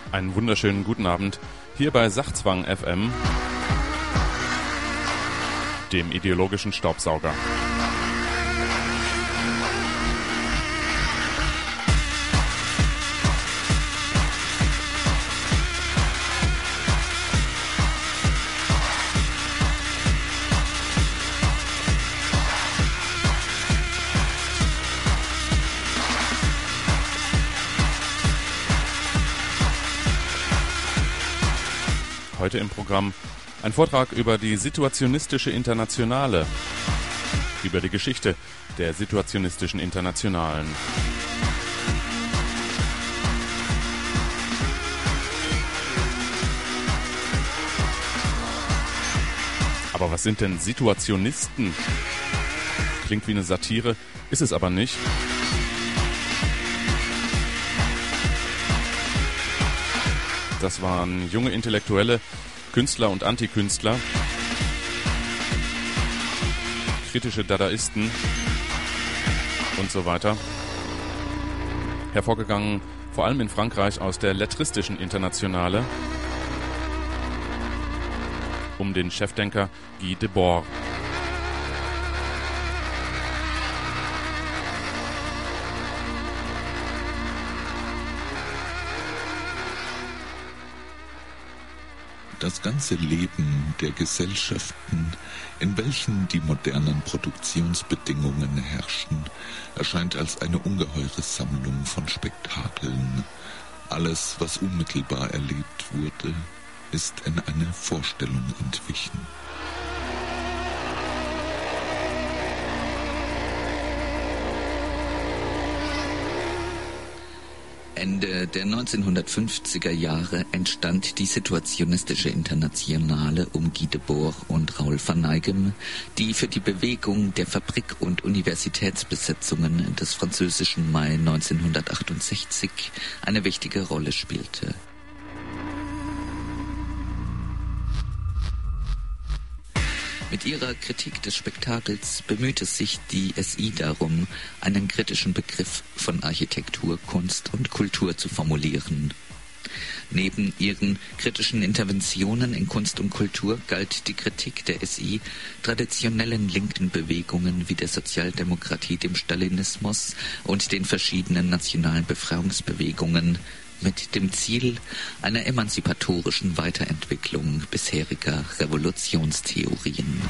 Einen wunderschönen guten Abend hier bei Sachzwang FM, dem ideologischen Staubsauger. Heute im Programm ein Vortrag über die Situationistische Internationale, über die Geschichte der Situationistischen Internationalen. Aber was sind denn Situationisten? Klingt wie eine Satire, ist es aber nicht. Das waren junge Intellektuelle, Künstler und Antikünstler, kritische Dadaisten und so weiter. Hervorgegangen vor allem in Frankreich aus der Lettristischen Internationale um den Chefdenker Guy Debord. Das ganze Leben der Gesellschaften, in welchen die modernen Produktionsbedingungen herrschen, erscheint als eine ungeheure Sammlung von Spektakeln. Alles, was unmittelbar erlebt wurde, ist in eine Vorstellung entwichen. Ende der 1950er Jahre entstand die Situationistische Internationale um Guy Debord und Raoul van Neigem, die für die Bewegung der Fabrik- und Universitätsbesetzungen des französischen Mai 1968 eine wichtige Rolle spielte. Mit ihrer Kritik des Spektakels bemühte sich die SI darum, einen kritischen Begriff von Architektur, Kunst und Kultur zu formulieren. Neben ihren kritischen Interventionen in Kunst und Kultur galt die Kritik der SI traditionellen linken Bewegungen wie der Sozialdemokratie, dem Stalinismus und den verschiedenen nationalen Befreiungsbewegungen mit dem Ziel einer emanzipatorischen Weiterentwicklung bisheriger Revolutionstheorien.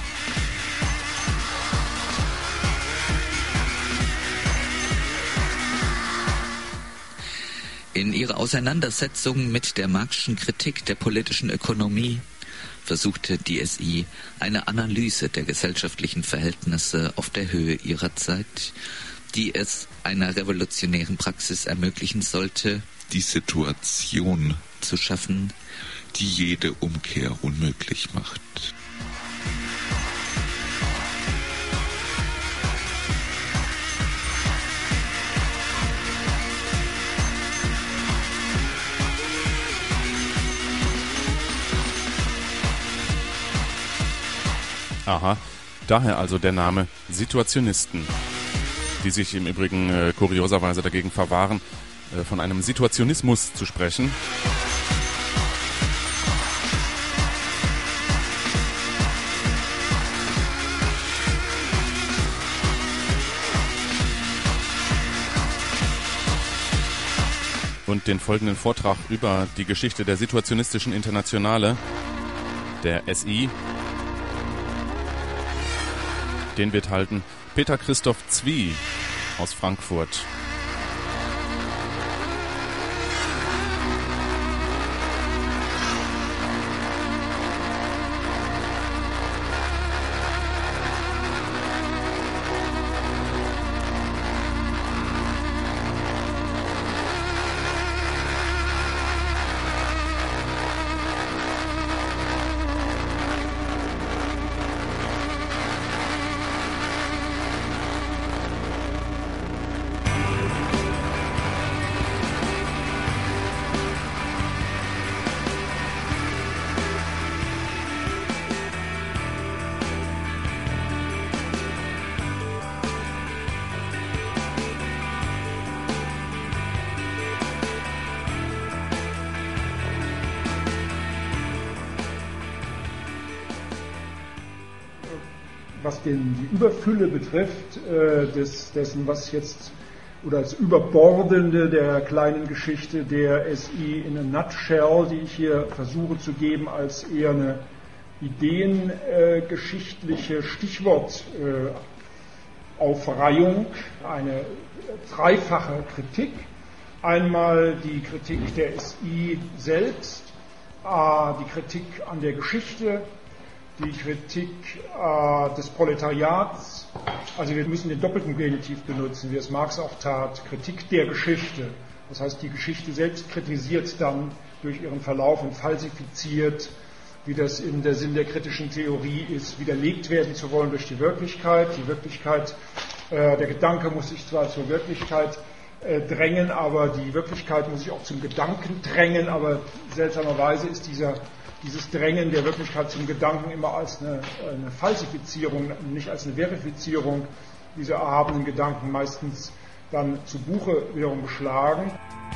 In ihrer Auseinandersetzung mit der Marxischen Kritik der politischen Ökonomie versuchte die SI eine Analyse der gesellschaftlichen Verhältnisse auf der Höhe ihrer Zeit, die es einer revolutionären Praxis ermöglichen sollte, die Situation zu schaffen, die jede Umkehr unmöglich macht. Aha, daher also der Name Situationisten, die sich im Übrigen kurioserweise dagegen verwahren, von einem Situationismus zu sprechen. Und den folgenden Vortrag über die Geschichte der Situationistischen Internationale, der SI, den wird halten Peter Christoph Zwie aus Frankfurt. was die Überfülle betrifft, dessen, was jetzt, oder das Überbordende der kleinen Geschichte der SI in a nutshell, die ich hier versuche zu geben, als eher eine ideengeschichtliche Stichwortaufreihung, eine dreifache Kritik. Einmal die Kritik der SI selbst, die Kritik an der Geschichte, die Kritik des Proletariats. Also wir müssen den doppelten Genitiv benutzen, wie es Marx auch tat, Kritik der Geschichte. Das heißt, die Geschichte selbst kritisiert dann durch ihren Verlauf und falsifiziert, wie das in der Sinn der kritischen Theorie ist, widerlegt werden zu wollen durch die Wirklichkeit. Die Wirklichkeit, der Gedanke muss sich zwar zur Wirklichkeit drängen, aber die Wirklichkeit muss sich auch zum Gedanken drängen, aber seltsamerweise ist dieses Drängen der Wirklichkeit zum Gedanken immer als eine Falsifizierung, nicht als eine Verifizierung dieser erhabenen Gedanken meistens dann zu Buche wiederum geschlagen.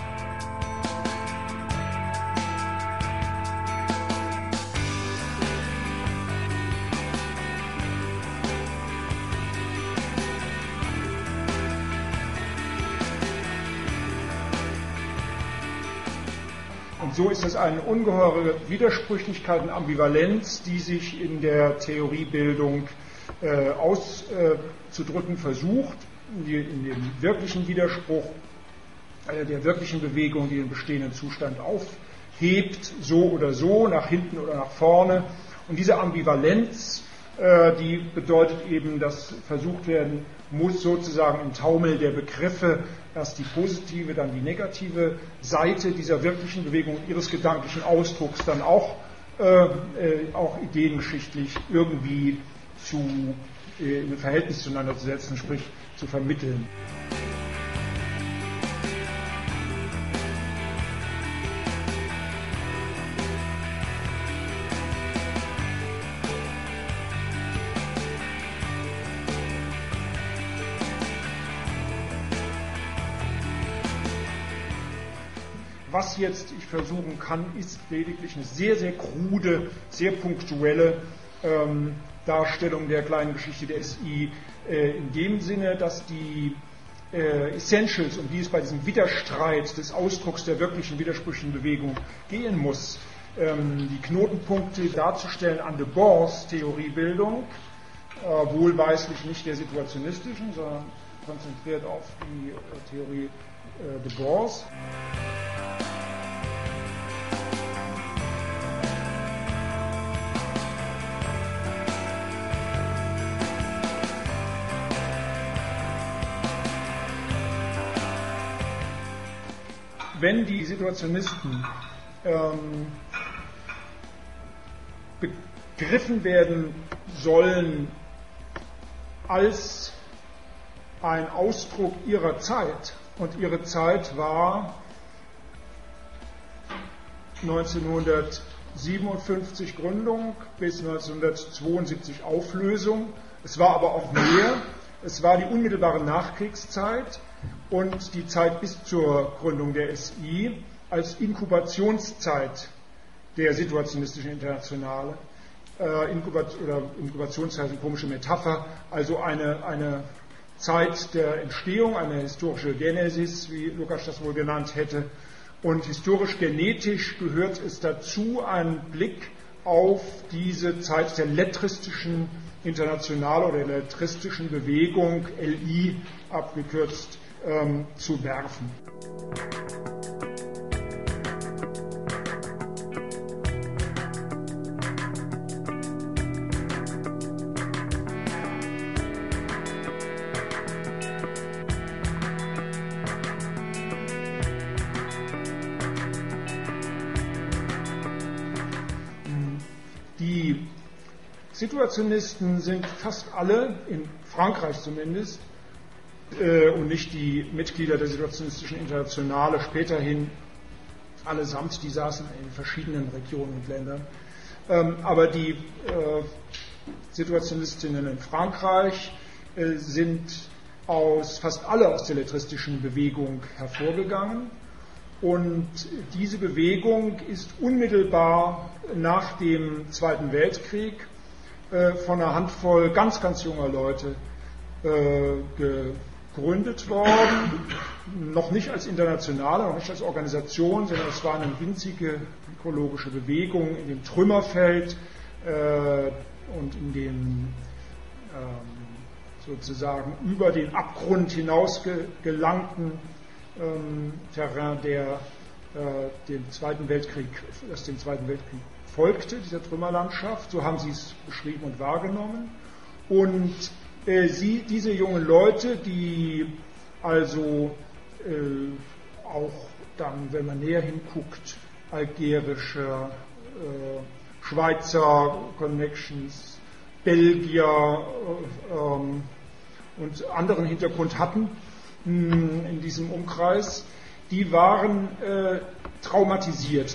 So ist es eine ungeheure Widersprüchlichkeit und Ambivalenz, die sich in der Theoriebildung auszudrücken versucht, in dem wirklichen Widerspruch der wirklichen Bewegung, die den bestehenden Zustand aufhebt, so oder so, nach hinten oder nach vorne. Und diese Ambivalenz, die bedeutet eben, dass versucht werden muss, sozusagen im Taumel der Begriffe erst die positive, dann die negative Seite dieser wirklichen Bewegung und ihres gedanklichen Ausdrucks dann auch ideengeschichtlich irgendwie in ein Verhältnis zueinander zu setzen, sprich zu vermitteln. Was jetzt ich versuchen kann, ist lediglich eine sehr, sehr krude, sehr punktuelle Darstellung der kleinen Geschichte der SI in dem Sinne, dass die Essentials, um die es bei diesem Widerstreit des Ausdrucks der wirklichen widersprüchlichen Bewegung gehen muss, die Knotenpunkte darzustellen an Debord's Theoriebildung, wohlweislich nicht der situationistischen, sondern konzentriert auf die Theorie Debord's. Wenn die Situationisten begriffen werden sollen als ein Ausdruck ihrer Zeit, und ihre Zeit war 1957 Gründung bis 1972 Auflösung, es war aber auch mehr, es war die unmittelbare Nachkriegszeit und die Zeit bis zur Gründung der SI als Inkubationszeit der situationistischen Internationale. Inkubationszeit ist eine komische Metapher, also eine Zeit der Entstehung, eine historische Genesis, wie Lukács das wohl genannt hätte. Und historisch-genetisch gehört es dazu, einen Blick auf diese Zeit der lettristischen Internationale oder der lettristischen Bewegung, LI abgekürzt, zu werfen. Die Situationisten sind fast alle, in Frankreich zumindest, und nicht die Mitglieder der situationistischen Internationale, späterhin allesamt, die saßen in verschiedenen Regionen und Ländern. Aber die Situationistinnen in Frankreich sind fast alle aus der lettristischen Bewegung hervorgegangen. Und diese Bewegung ist unmittelbar nach dem Zweiten Weltkrieg von einer Handvoll ganz, ganz junger Leute gegründet worden, noch nicht als internationale, noch nicht als Organisation, sondern es war eine winzige mikrologische Bewegung in dem Trümmerfeld und in dem sozusagen über den Abgrund hinaus gelangten Terrain, dem Zweiten Weltkrieg, das dem Zweiten Weltkrieg folgte, dieser Trümmerlandschaft. So haben sie es beschrieben und wahrgenommen. Und diese jungen Leute, die also auch dann, wenn man näher hinguckt, algerische, Schweizer Connections, Belgier und anderen Hintergrund hatten in diesem Umkreis, die waren traumatisiert.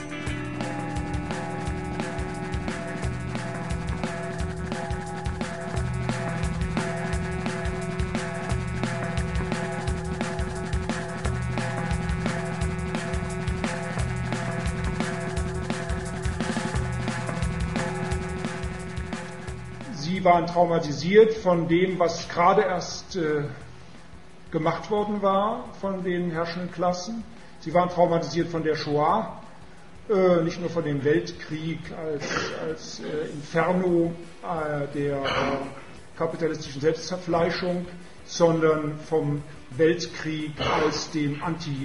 Sie waren traumatisiert von dem, was gerade erst gemacht worden war von den herrschenden Klassen. Sie waren traumatisiert von der Shoah, nicht nur von dem Weltkrieg als Inferno der kapitalistischen Selbstzerfleischung, sondern vom Weltkrieg als dem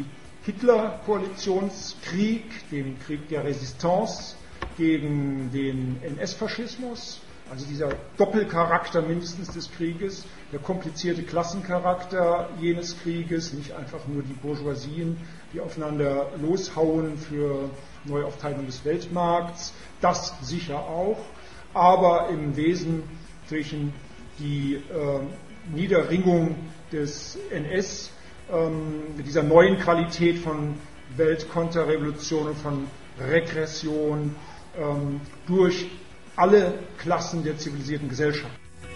Anti-Hitler-Koalitionskrieg, dem Krieg der Resistance gegen den NS-Faschismus. Also dieser Doppelcharakter mindestens des Krieges, der komplizierte Klassencharakter jenes Krieges, nicht einfach nur die Bourgeoisien, die aufeinander loshauen für Neuaufteilung des Weltmarkts, das sicher auch, aber im Wesentlichen die Niederringung des NS mit dieser neuen Qualität von Weltkonterrevolution und von Regression durch alle Klassen der zivilisierten Gesellschaft.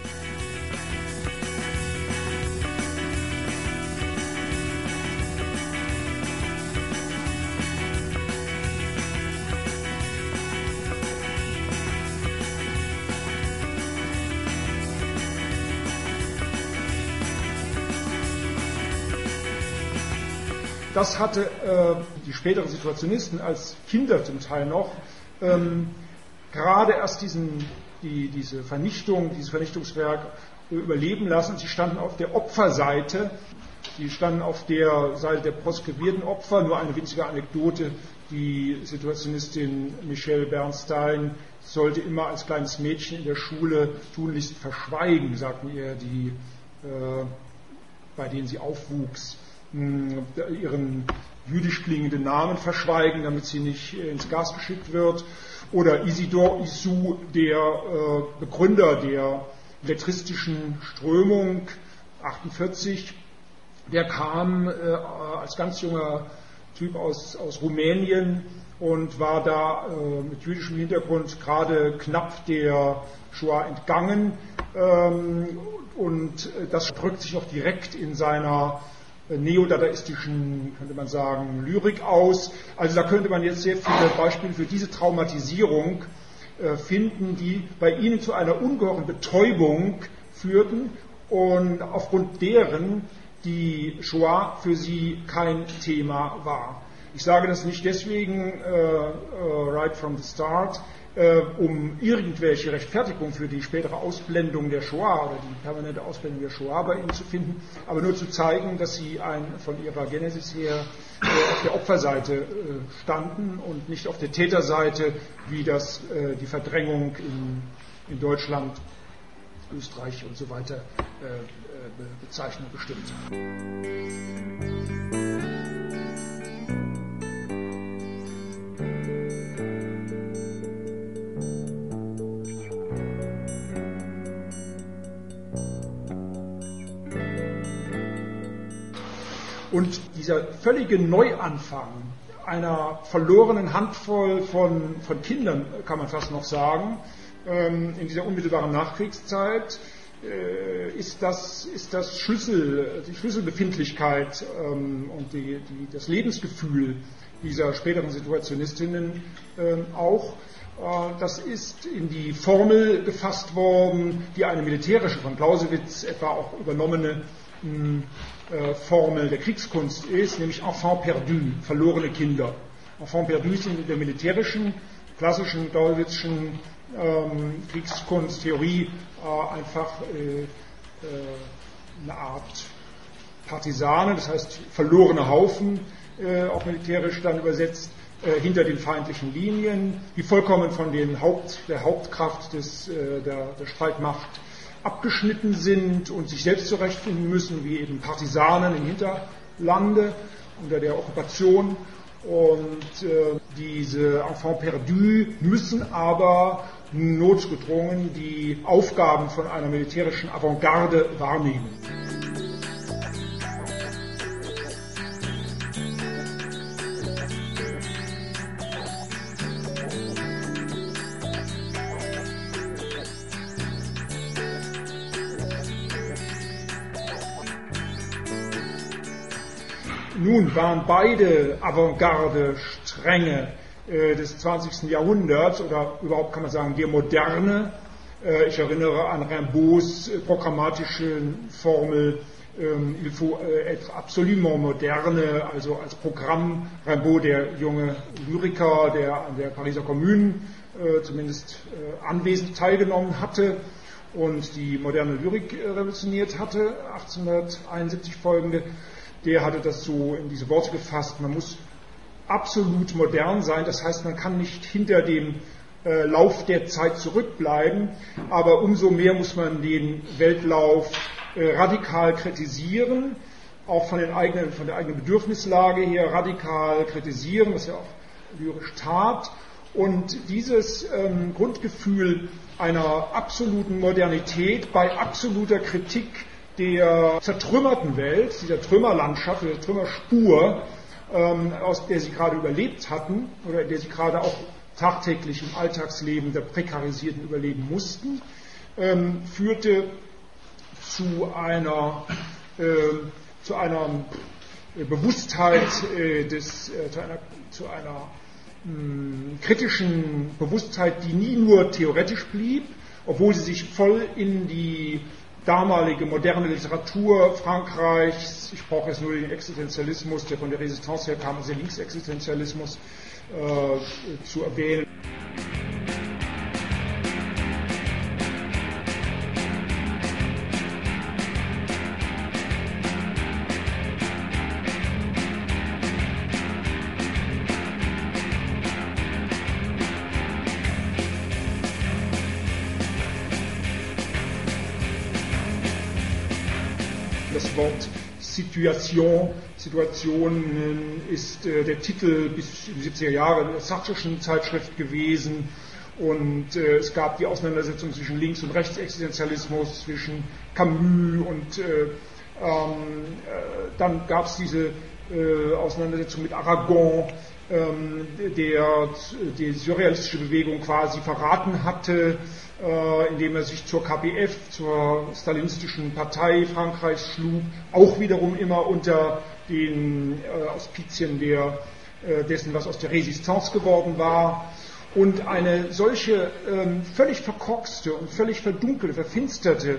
Das hatte die späteren Situationisten als Kinder zum Teil noch gerade erst dieses Vernichtungswerk überleben lassen. Sie standen auf der Opferseite, sie standen auf der Seite der proskribierten Opfer. Nur eine winzige Anekdote, die Situationistin Michelle Bernstein sollte immer als kleines Mädchen in der Schule tunlichst verschweigen, sagten ihr die, bei denen sie aufwuchs, ihren jüdisch klingenden Namen verschweigen, damit sie nicht ins Gas geschickt wird. Oder Isidore Issou, der Begründer der lettristischen Strömung 48, der kam als ganz junger Typ aus Rumänien und war da mit jüdischem Hintergrund gerade knapp der Shoah entgangen. Und das drückt sich noch direkt in seiner neodadaistischen, könnte man sagen, Lyrik aus. Also da könnte man jetzt sehr viele Beispiele für diese Traumatisierung finden, die bei ihnen zu einer ungeheuren Betäubung führten und aufgrund deren die Shoah für sie kein Thema war. Ich sage das nicht deswegen right from the start, um irgendwelche Rechtfertigung für die spätere Ausblendung der Shoah oder die permanente Ausblendung der Shoah bei ihnen zu finden, aber nur zu zeigen, dass sie von ihrer Genesis her auf der Opferseite standen und nicht auf der Täterseite, wie das die Verdrängung in Deutschland, Österreich und so weiter bezeichnet bestimmt. Und dieser völlige Neuanfang einer verlorenen Handvoll von Kindern, kann man fast noch sagen, in dieser unmittelbaren Nachkriegszeit, ist die Schlüsselbefindlichkeit und das Lebensgefühl dieser späteren Situationistinnen auch. Das ist in die Formel gefasst worden, die eine militärische, von Clausewitz etwa auch übernommene Formel der Kriegskunst ist, nämlich Enfant perdu, verlorene Kinder. Enfant perdu sind in der militärischen, klassischen, Clausewitzschen Kriegskunsttheorie einfach eine Art Partisane, das heißt verlorene Haufen, auch militärisch dann übersetzt, hinter den feindlichen Linien, die vollkommen von der Hauptkraft der Streitmacht abgeschnitten sind und sich selbst zurechtfinden müssen, wie eben Partisanen im Hinterlande unter der Okkupation. Und diese Enfants perdus müssen aber notgedrungen die Aufgaben von einer militärischen Avantgarde wahrnehmen. Nun waren beide Avantgarde-Stränge des 20. Jahrhunderts, oder überhaupt kann man sagen, der Moderne. Ich erinnere an Rimbaud's programmatische Formel, il faut être absolument moderne, also als Programm Rimbaud, der junge Lyriker, der an der Pariser Commune zumindest anwesend teilgenommen hatte und die moderne Lyrik revolutioniert hatte, 1871 folgende. Der hatte das so in diese Worte gefasst, man muss absolut modern sein, das heißt, man kann nicht hinter dem Lauf der Zeit zurückbleiben, aber umso mehr muss man den Weltlauf radikal kritisieren, auch von der eigenen Bedürfnislage her radikal kritisieren, was er auch lyrisch tat. Und dieses Grundgefühl einer absoluten Modernität bei absoluter Kritik der zertrümmerten Welt, dieser Trümmerlandschaft, der Trümmerspur, aus der sie gerade überlebt hatten oder in der sie gerade auch tagtäglich im Alltagsleben der Prekarisierten überleben mussten, führte zu einer Bewusstheit, zu einer kritischen Bewusstheit, die nie nur theoretisch blieb, obwohl sie sich voll in die damalige moderne Literatur Frankreichs, ich brauche jetzt nur den Existenzialismus, der von der Resistance her kam, also der Linksexistenzialismus, zu erwähnen. Das Wort Situation ist der Titel bis in die 70er Jahre der Sartre'schen Zeitschrift gewesen und es gab die Auseinandersetzung zwischen Links- und Rechtsexistenzialismus, zwischen Camus und dann gab es diese Auseinandersetzung mit Aragon, der die surrealistische Bewegung quasi verraten hatte, indem er sich zur KPF, zur stalinistischen Partei Frankreichs schlug, auch wiederum immer unter den Auspizien dessen, was aus der Resistance geworden war. Und eine solche völlig verkorkste und völlig verdunkelte, verfinsterte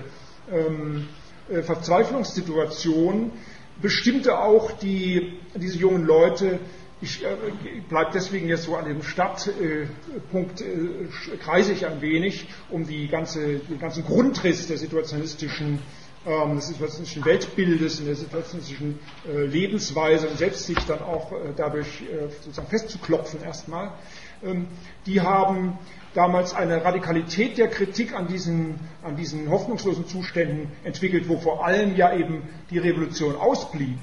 Verzweiflungssituation bestimmte auch diese jungen Leute. Ich bleibe deswegen jetzt so an dem Startpunkt, kreise ich ein wenig, um den ganzen Grundriss des situationistischen Weltbildes und der situationistischen Lebensweise und Selbstsicht dann auch dadurch sozusagen festzuklopfen erstmal. Die haben damals eine Radikalität der Kritik an diesen hoffnungslosen Zuständen entwickelt, wo vor allem ja eben die Revolution ausblieb.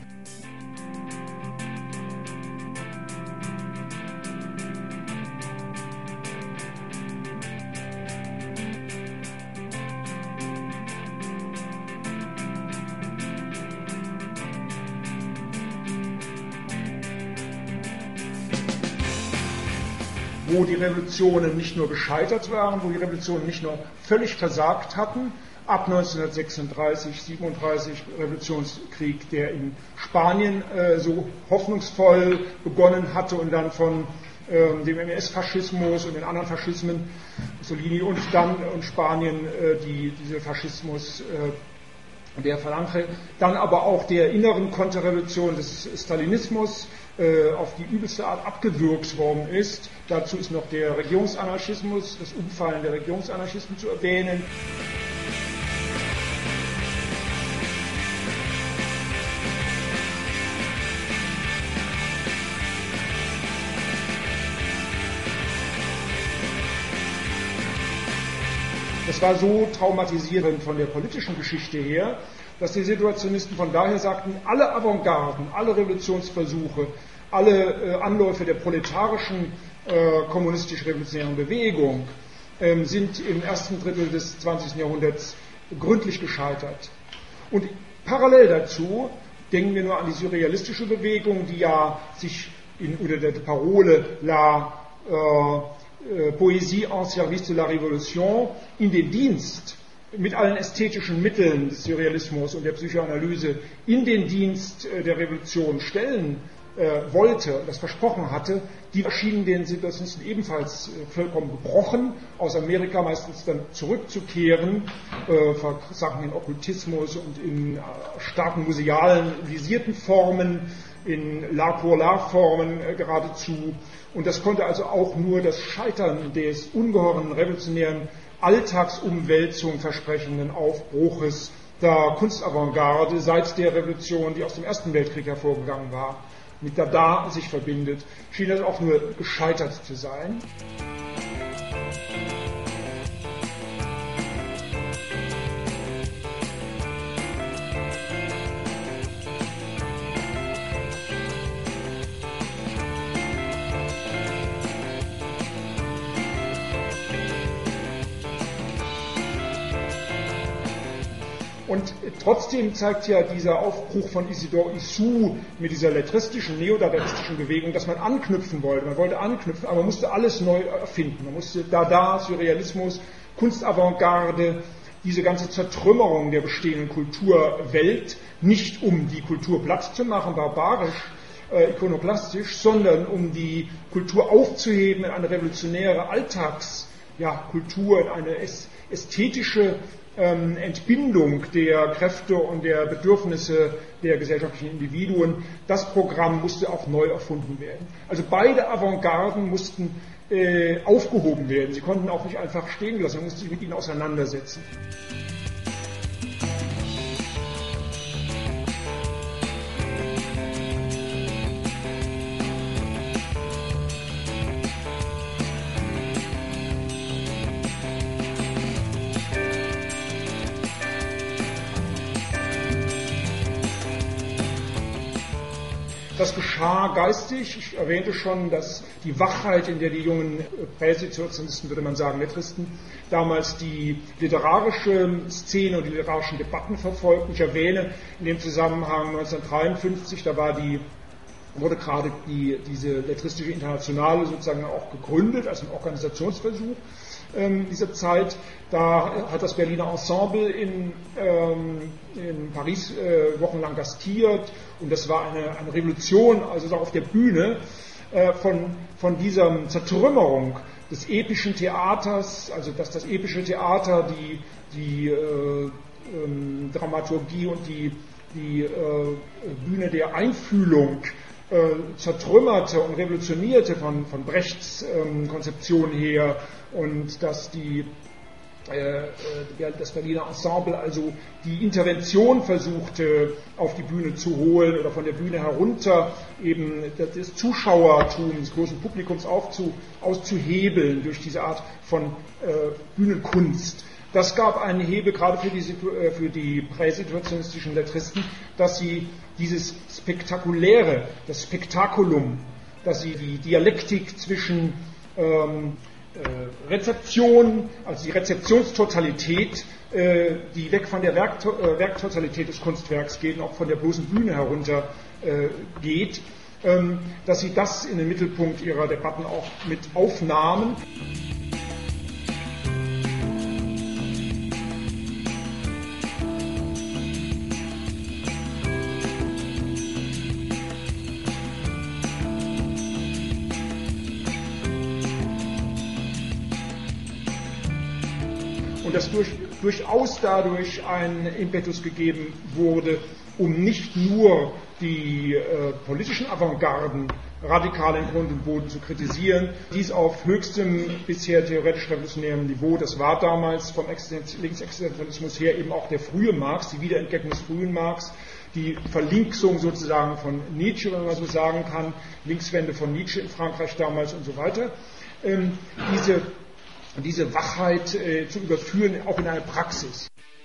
Wo die Revolutionen nicht nur gescheitert waren, wo die Revolutionen nicht nur völlig versagt hatten, ab 1936, 37 Revolutionskrieg, der in Spanien so hoffnungsvoll begonnen hatte und dann von dem NS-Faschismus und den anderen Faschismen, Mussolini und dann und Spanien diese Faschismus der Falange, dann aber auch der inneren Konterrevolution des Stalinismus auf die übelste Art abgewürgt worden ist. Dazu ist noch der Regierungsanarchismus, das Umfallen der Regierungsanarchisten zu erwähnen. Das war so traumatisierend von der politischen Geschichte her, dass die Situationisten von daher sagten, alle Avantgarden, alle Revolutionsversuche, alle Anläufe der proletarischen kommunistisch-revolutionären Bewegung sind im ersten Drittel des 20. Jahrhunderts gründlich gescheitert. Und parallel dazu denken wir nur an die surrealistische Bewegung, die ja sich unter der Parole La Poésie en service de la Révolution in den Dienst mit allen ästhetischen Mitteln des Surrealismus und der Psychoanalyse in den Dienst der Revolution stellen wollte und das versprochen hatte, die erschienen den Situationisten ebenfalls vollkommen gebrochen, aus Amerika meistens dann zurückzukehren, versanken in Okkultismus und in starken musealisierten Formen, in l'art pour l'art Formen geradezu. Und das konnte also auch nur das Scheitern des ungeheuren revolutionären Alltagsumwälzung versprechenden Aufbruches der Kunstavantgarde seit der Revolution, die aus dem Ersten Weltkrieg hervorgegangen war, mit Dada sich verbindet, schien das auch nur gescheitert zu sein. Und trotzdem zeigt ja dieser Aufbruch von Isidore Issou mit dieser letristischen, neodadaistischen Bewegung, dass man anknüpfen wollte. Man wollte anknüpfen, aber man musste alles neu erfinden. Man musste Dada, Surrealismus, Kunstavantgarde, diese ganze Zertrümmerung der bestehenden Kulturwelt, nicht um die Kultur platt zu machen, barbarisch, ikonoklastisch, sondern um die Kultur aufzuheben in eine revolutionäre Alltagskultur, in eine ästhetische Entbindung der Kräfte und der Bedürfnisse der gesellschaftlichen Individuen. Das Programm musste auch neu erfunden werden. Also beide Avantgarden mussten aufgehoben werden. Sie konnten auch nicht einfach stehen gelassen, man musste sich mit ihnen auseinandersetzen. Das geschah geistig. Ich erwähnte schon, dass die Wachheit, in der die jungen Präsituationisten, würde man sagen, Letristen, damals die literarische Szene und die literarischen Debatten verfolgten. Ich erwähne in dem Zusammenhang 1953, da wurde gerade diese letristische Internationale sozusagen auch gegründet, als ein Organisationsversuch dieser Zeit. Da hat das Berliner Ensemble in Paris wochenlang gastiert und das war eine Revolution, also auf der Bühne von dieser Zertrümmerung des epischen Theaters, also dass das epische Theater die Dramaturgie und die Bühne der Einfühlung zertrümmerte und revolutionierte von Brechts Konzeption her und dass das Berliner Ensemble also die Intervention versuchte auf die Bühne zu holen oder von der Bühne herunter eben des Zuschauertums, des großen Publikums auszuhebeln durch diese Art von Bühnenkunst. Das gab einen Hebel gerade für die präsituationistischen Letristen, dass sie dieses Spektakuläre, das Spektakulum, dass sie die Dialektik zwischen Rezeption, also die Rezeptionstotalität, die weg von der Werktotalität des Kunstwerks geht und auch von der bloßen Bühne herunter geht, dass sie das in den Mittelpunkt ihrer Debatten auch mit aufnahmen. und dass durchaus dadurch ein Impetus gegeben wurde, um nicht nur die politischen Avantgarden radikal in Grund und Boden zu kritisieren, dies auf höchstem bisher theoretisch revolutionärem Niveau. Das war damals vom Linksexistenzialismus her eben auch der frühe Marx, die Wiederentdeckung des frühen Marx, die Verlinksung sozusagen von Nietzsche, wenn man so sagen kann, Linkswende von Nietzsche in Frankreich damals und so weiter. Diese Wachheit zu überführen, auch in eine Praxis.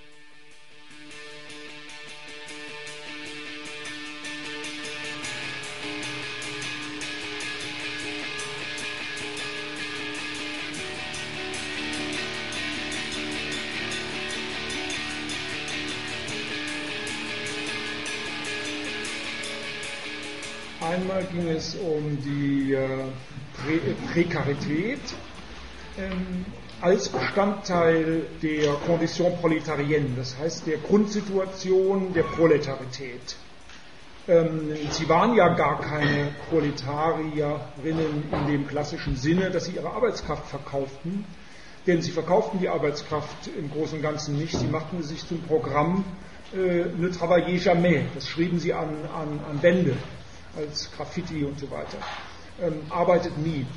Einmal ging es um die Prekarität als Bestandteil der Condition prolétarienne, das heißt der Grundsituation der Proletarität. Sie waren ja gar keine Proletarierinnen in dem klassischen Sinne, dass sie ihre Arbeitskraft verkauften, denn sie verkauften die Arbeitskraft im Großen und Ganzen nicht, sie machten es sich zum Programm ne travaillez jamais, das schrieben sie an Wände als Graffiti und so weiter. Arbeitet nie.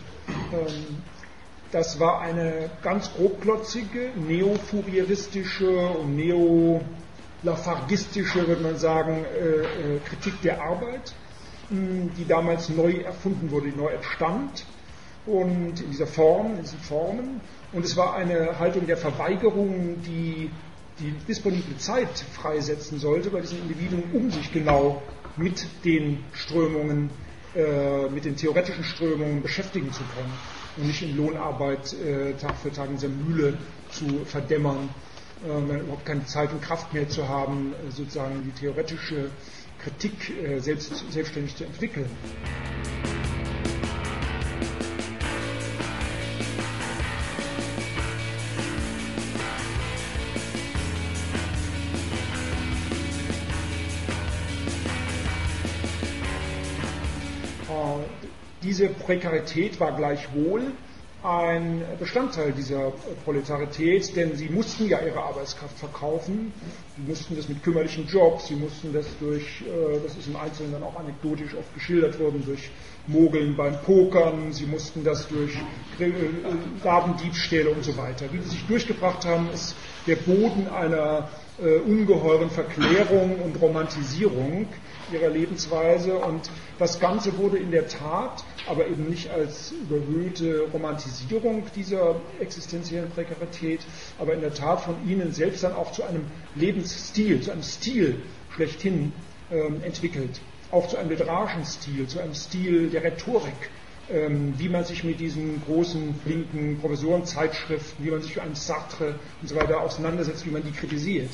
Das war eine ganz grobklotzige, neofourieristische und neolafargistische, würde man sagen, Kritik der Arbeit, die damals neu erfunden wurde, die neu entstand und in dieser Form, in diesen Formen. Und es war eine Haltung der Verweigerung, die die disponible Zeit freisetzen sollte bei diesen Individuen, um sich genau mit den Strömungen, mit den theoretischen Strömungen beschäftigen zu können und nicht in Lohnarbeit Tag für Tag in dieser Mühle zu verdämmern, überhaupt keine Zeit und Kraft mehr zu haben, sozusagen die theoretische Kritik selbstständig zu entwickeln. Diese Prekarität war gleichwohl ein Bestandteil dieser Proletarität, denn sie mussten ja ihre Arbeitskraft verkaufen, sie mussten das mit kümmerlichen Jobs, sie mussten das durch, das ist im Einzelnen dann auch anekdotisch oft geschildert worden, durch Mogeln beim Pokern, sie mussten das durch Ladendiebstähle und so weiter. Wie sie sich durchgebracht haben, ist der Boden einer ungeheuren Verklärung und Romantisierung ihrer Lebensweise, und das Ganze wurde in der Tat, aber eben nicht als überhöhte Romantisierung dieser existenziellen Prekarität, aber in der Tat von ihnen selbst dann auch zu einem Lebensstil, zu einem Stil schlechthin entwickelt, auch zu einem literarischen Stil, zu einem Stil der Rhetorik, wie man sich mit diesen großen linken Professorenzeitschriften, wie man sich für einen Sartre und so weiter auseinandersetzt, wie man die kritisiert.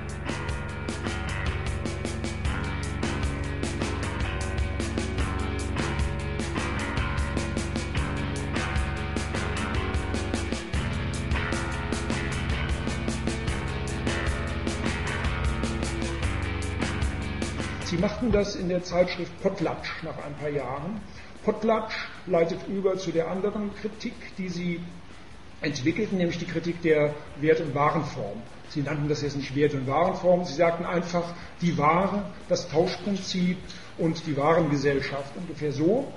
Sie machten das in der Zeitschrift Potlatsch nach ein paar Jahren. Potlatsch leitet über zu der anderen Kritik, die sie entwickelten, nämlich die Kritik der Wert- und Warenform. Sie nannten das jetzt nicht Wert- und Warenform, sie sagten einfach die Ware, das Tauschprinzip und die Warengesellschaft, ungefähr so.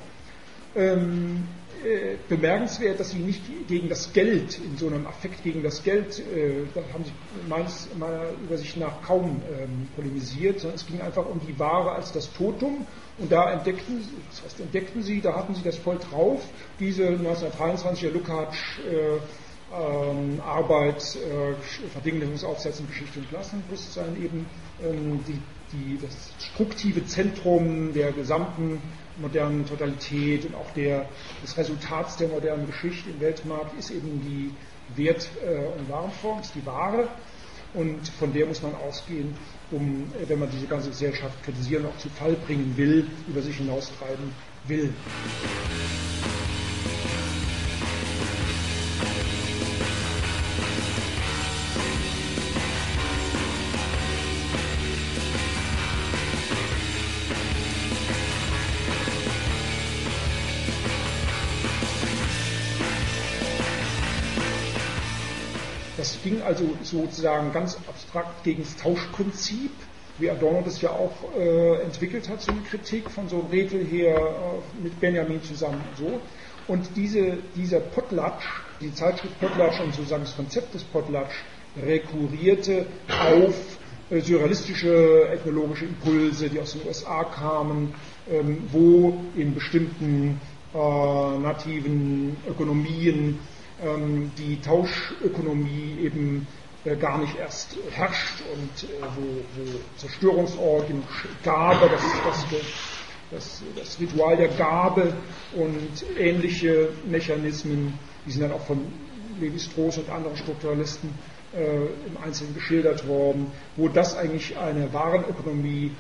Bemerkenswert, dass sie nicht gegen das Geld, in so einem Affekt gegen das Geld, da haben sie meiner Übersicht nach kaum polemisiert, sondern es ging einfach um die Ware als das Totum, und da entdeckten sie, da hatten sie das voll drauf, diese 1923er Lukács Arbeit, Verdinglichungsaufsätze in Geschichte und Klassenbewusstsein eben, das struktive Zentrum der gesamten modernen Totalität und auch des Resultats der modernen Geschichte im Weltmarkt ist eben die Wert- und Warenform, ist die Ware, und von der muss man ausgehen, wenn man diese ganze Gesellschaft kritisieren, auch zu Fall bringen will, über sich hinaustreiben will. Das ging also sozusagen ganz abstrakt gegen das Tauschprinzip, wie Adorno das ja auch entwickelt hat, so eine Kritik von so Redl her mit Benjamin zusammen und so. Und dieser Potlatch, die Zeitschrift Potlatch und sozusagen das Konzept des Potlatch rekurrierte auf surrealistische ethnologische Impulse, die aus den USA kamen, wo in bestimmten nativen Ökonomien die Tauschökonomie eben gar nicht erst herrscht und wo Zerstörungsorgien, Gabe, das Ritual der Gabe und ähnliche Mechanismen, die sind dann auch von Lévi-Strauss und anderen Strukturalisten im Einzelnen geschildert worden, wo das eigentlich eine Warenökonomie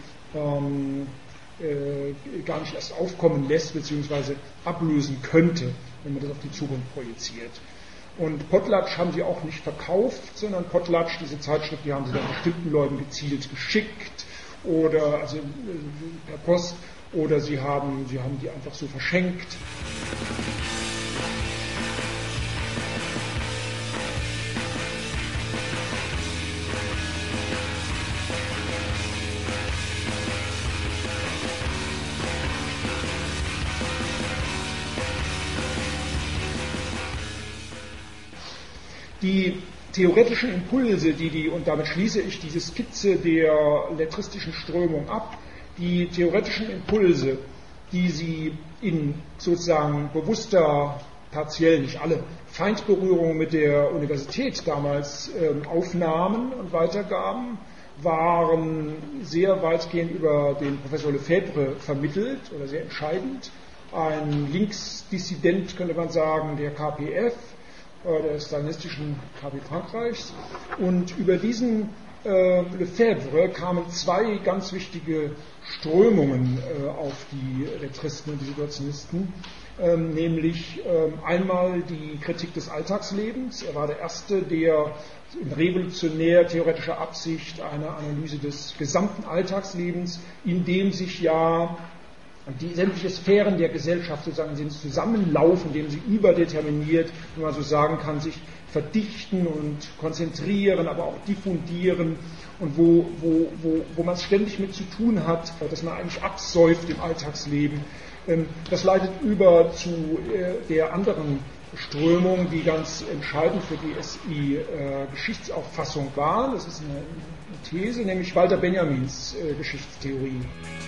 gar nicht erst aufkommen lässt, beziehungsweise ablösen könnte, wenn man das auf die Zukunft projiziert. Und Potlatch haben sie auch nicht verkauft, sondern Potlatch, diese Zeitschrift, die haben sie dann bestimmten Leuten gezielt geschickt oder also per Post oder sie haben die einfach so verschenkt. Die theoretischen Impulse, und damit schließe ich diese Skizze der lettristischen Strömung ab, die theoretischen Impulse, die sie in sozusagen bewusster, partiell nicht alle, Feindberührung mit der Universität damals aufnahmen und weitergaben, waren sehr weitgehend über den Professor Lefebvre vermittelt oder sehr entscheidend. Ein Linksdissident, könnte man sagen, der KPF, der stalinistischen KP Frankreichs. Und über diesen Lefebvre kamen zwei ganz wichtige Strömungen auf die Lettristen und die Situationisten, nämlich einmal die Kritik des Alltagslebens. Er war der Erste, der in revolutionär-theoretischer Absicht eine Analyse des gesamten Alltagslebens, in dem sich ja die sämtliche Sphären der Gesellschaft sozusagen zusammenlaufen, indem sie überdeterminiert, wenn man so sagen kann, sich verdichten und konzentrieren, aber auch diffundieren und wo man es ständig mit zu tun hat, dass man eigentlich absäuft im Alltagsleben. Das leitet über zu der anderen Strömung, die ganz entscheidend für die SI-Geschichtsauffassung war. Das ist eine These, nämlich Walter Benjamins Geschichtstheorie.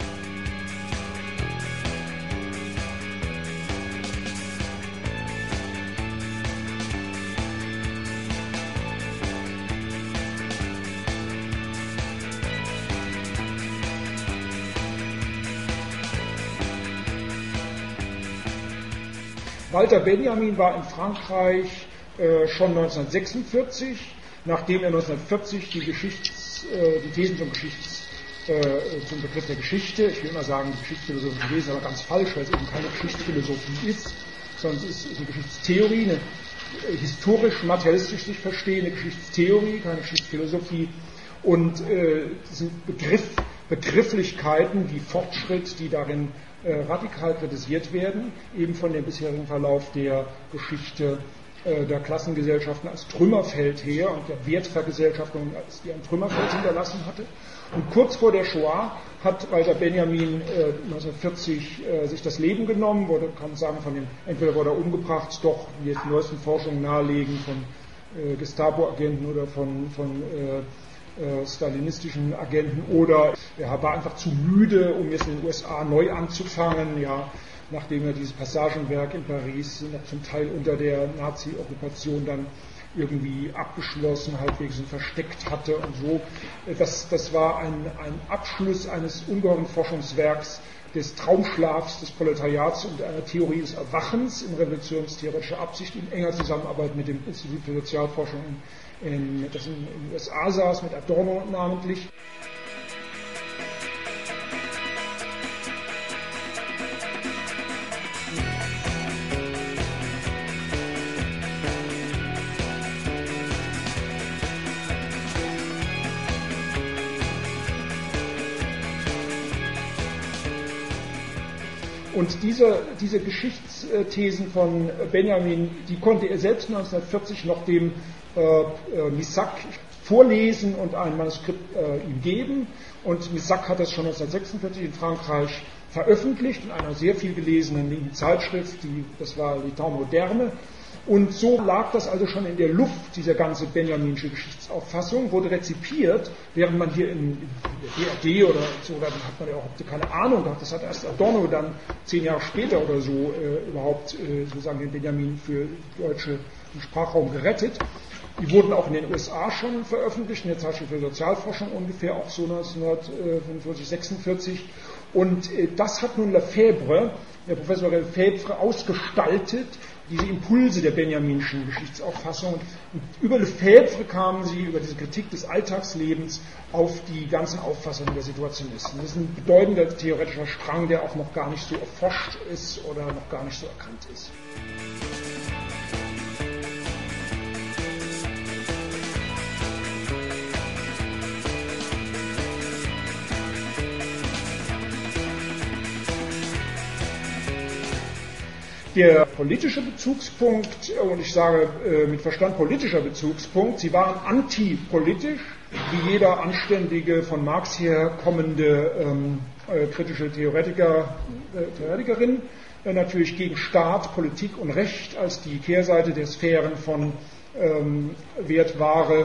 Walter Benjamin war in Frankreich schon 1946, nachdem er 1940 die Thesen zum Begriff der Geschichte, ich will immer sagen, die Geschichtsphilosophie gelesen, aber ganz falsch, weil es eben keine Geschichtsphilosophie ist, sondern es ist eine Geschichtstheorie, eine historisch-materialistisch sich verstehende Geschichtstheorie, keine Geschichtsphilosophie. Und das sind Begrifflichkeiten wie Fortschritt, die darin radikal kritisiert werden, eben von dem bisherigen Verlauf der Geschichte der Klassengesellschaften als Trümmerfeld her und der Wertvergesellschaftung, die ein Trümmerfeld hinterlassen hatte. Und kurz vor der Shoah hat Walter Benjamin 1940 sich das Leben genommen, kann man sagen, entweder wurde er umgebracht, doch wie jetzt die neuesten Forschungen nahelegen, von Gestapo-Agenten oder von stalinistischen Agenten, oder er war einfach zu müde, um jetzt in den USA neu anzufangen, ja, nachdem er dieses Passagenwerk in Paris noch zum Teil unter der Nazi-Okkupation dann irgendwie abgeschlossen, halbwegs und versteckt hatte und so. Das war ein Abschluss eines ungeheuren Forschungswerks des Traumschlafs des Proletariats und einer Theorie des Erwachens in revolutionstheoretischer Absicht in enger Zusammenarbeit mit dem Institut für Sozialforschung, das in den USA saß, mit Adorno namentlich. Und diese Geschichtsthesen von Benjamin, die konnte er selbst 1940 noch dem Missac vorlesen und ein Manuskript ihm geben. Und Missac hat das schon 1946 in Frankreich veröffentlicht in einer sehr viel gelesenen linken Zeitschrift, das war Les Temps Modernes. Und so lag das also schon in der Luft, diese ganze benjaminsche Geschichtsauffassung, wurde rezipiert, während man hier in der BRD oder so, da hat man ja auch keine Ahnung gehabt, das hat erst Adorno dann 10 Jahre später oder so überhaupt sozusagen den Benjamin für deutsche Sprachraum gerettet. Die wurden auch in den USA schon veröffentlicht, in der Zeitschrift für Sozialforschung ungefähr auch so 1945, 46. Und das hat nun Lefebvre, der Professor Lefebvre, ausgestaltet, diese Impulse der benjaminschen Geschichtsauffassung. Und über Lefebvre kamen sie, über diese Kritik des Alltagslebens, auf die ganzen Auffassungen der Situationisten. Das ist ein bedeutender theoretischer Strang, der auch noch gar nicht so erforscht ist oder noch gar nicht so erkannt ist. Der politische Bezugspunkt, und ich sage mit Verstand politischer Bezugspunkt, sie waren antipolitisch, wie jeder anständige, von Marx her kommende kritische Theoretikerin, natürlich gegen Staat, Politik und Recht als die Kehrseite der Sphären von Wert, Ware,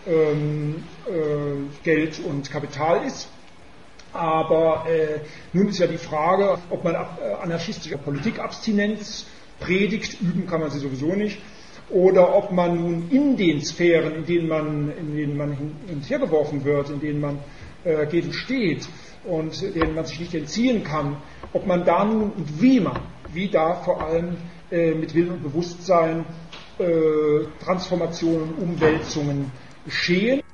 Geld und Kapital ist. Aber nun ist ja die Frage, ob man anarchistische Politikabstinenz predigt, üben kann man sie sowieso nicht, oder ob man nun in den Sphären, in denen man hin und her geworfen wird, in denen man geht und steht und denen man sich nicht entziehen kann, ob man da nun und wie da vor allem mit Willen und Bewusstsein Transformationen, Umwälzungen geschehen.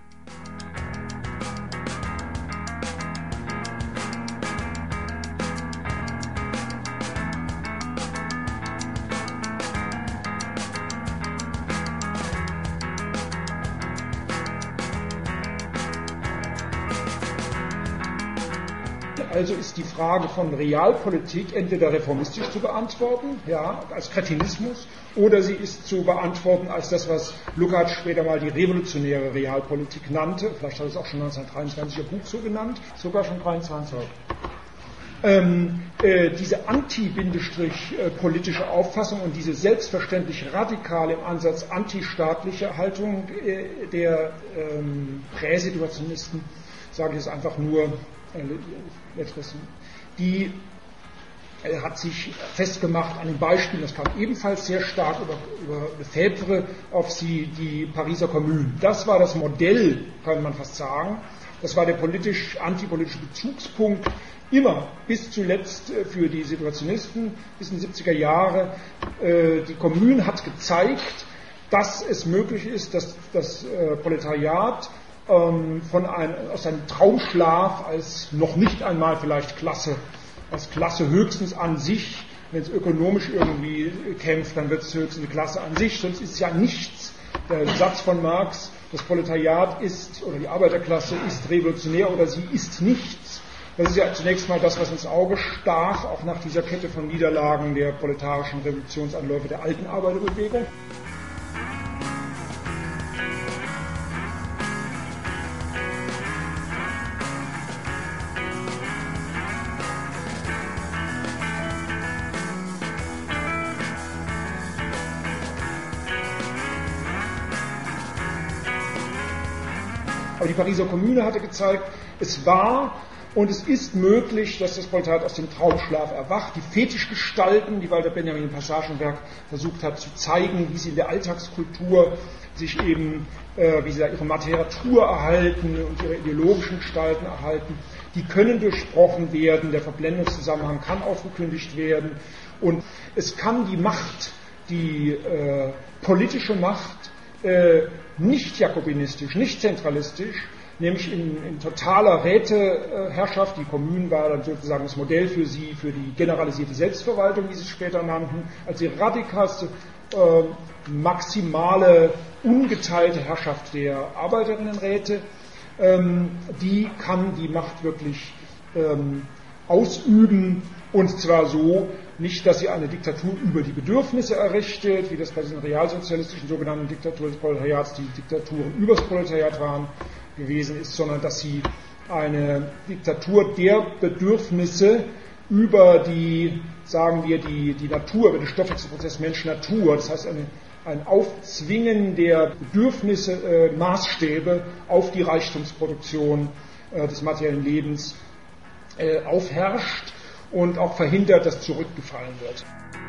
Also ist die Frage von Realpolitik entweder reformistisch zu beantworten, ja, als Kretinismus, oder sie ist zu beantworten als das, was Lukács später mal die revolutionäre Realpolitik nannte. Vielleicht hat es auch schon 1923 ihr Buch so genannt, sogar schon 1923. Diese anti-politische Auffassung und diese selbstverständlich radikale im Ansatz antistaatliche Haltung der Präsituationisten, sage ich es einfach nur, die hat sich festgemacht an dem Beispiel, das kam ebenfalls sehr stark über Lefebvre auf sie, die Pariser Kommune. Das war das Modell, kann man fast sagen. Das war der antipolitische Bezugspunkt immer bis zuletzt für die Situationisten bis in die 70er Jahre. Die Kommune hat gezeigt, dass es möglich ist, dass das Proletariat aus einem Traumschlaf als noch nicht einmal vielleicht als Klasse höchstens an sich, wenn es ökonomisch irgendwie kämpft, dann wird es höchstens eine Klasse an sich, sonst ist es ja nichts. Der Satz von Marx, das Proletariat ist, oder die Arbeiterklasse ist revolutionär oder sie ist nichts. Das ist ja zunächst mal das, was ins Auge stach, auch nach dieser Kette von Niederlagen der proletarischen Revolutionsanläufe der alten Arbeiterbewegung. Aber die Pariser Kommune hatte gezeigt, es war und es ist möglich, dass das Proletariat aus dem Traumschlaf erwacht. Die Fetischgestalten, die Walter Benjamin im Passagenwerk versucht hat zu zeigen, wie sie in der Alltagskultur sich eben, wie sie da ihre Materatur erhalten und ihre ideologischen Gestalten erhalten, die können durchbrochen werden, der Verblendungszusammenhang kann aufgekündigt werden und es kann die Macht, die politische Macht, nicht jakobinistisch, nicht zentralistisch, nämlich in totaler Räteherrschaft. Die Kommunen war dann sozusagen das Modell für sie, für die generalisierte Selbstverwaltung, wie sie es später nannten, als die radikalste, maximale, ungeteilte Herrschaft der Arbeiterinnenräte. Die kann die Macht wirklich ausüben Und zwar so, nicht, dass sie eine Diktatur über die Bedürfnisse errichtet, wie das bei diesen realsozialistischen sogenannten Diktaturen des Proletariats, die Diktaturen übers Proletariat waren, gewesen ist, sondern dass sie eine Diktatur der Bedürfnisse über die, sagen wir, die Natur, über den Stoffwechselprozess Mensch-Natur, das heißt ein Aufzwingen der Bedürfnisse, Maßstäbe auf die Reichtumsproduktion des materiellen Lebens aufherrscht und auch verhindert, dass zurückgefallen wird.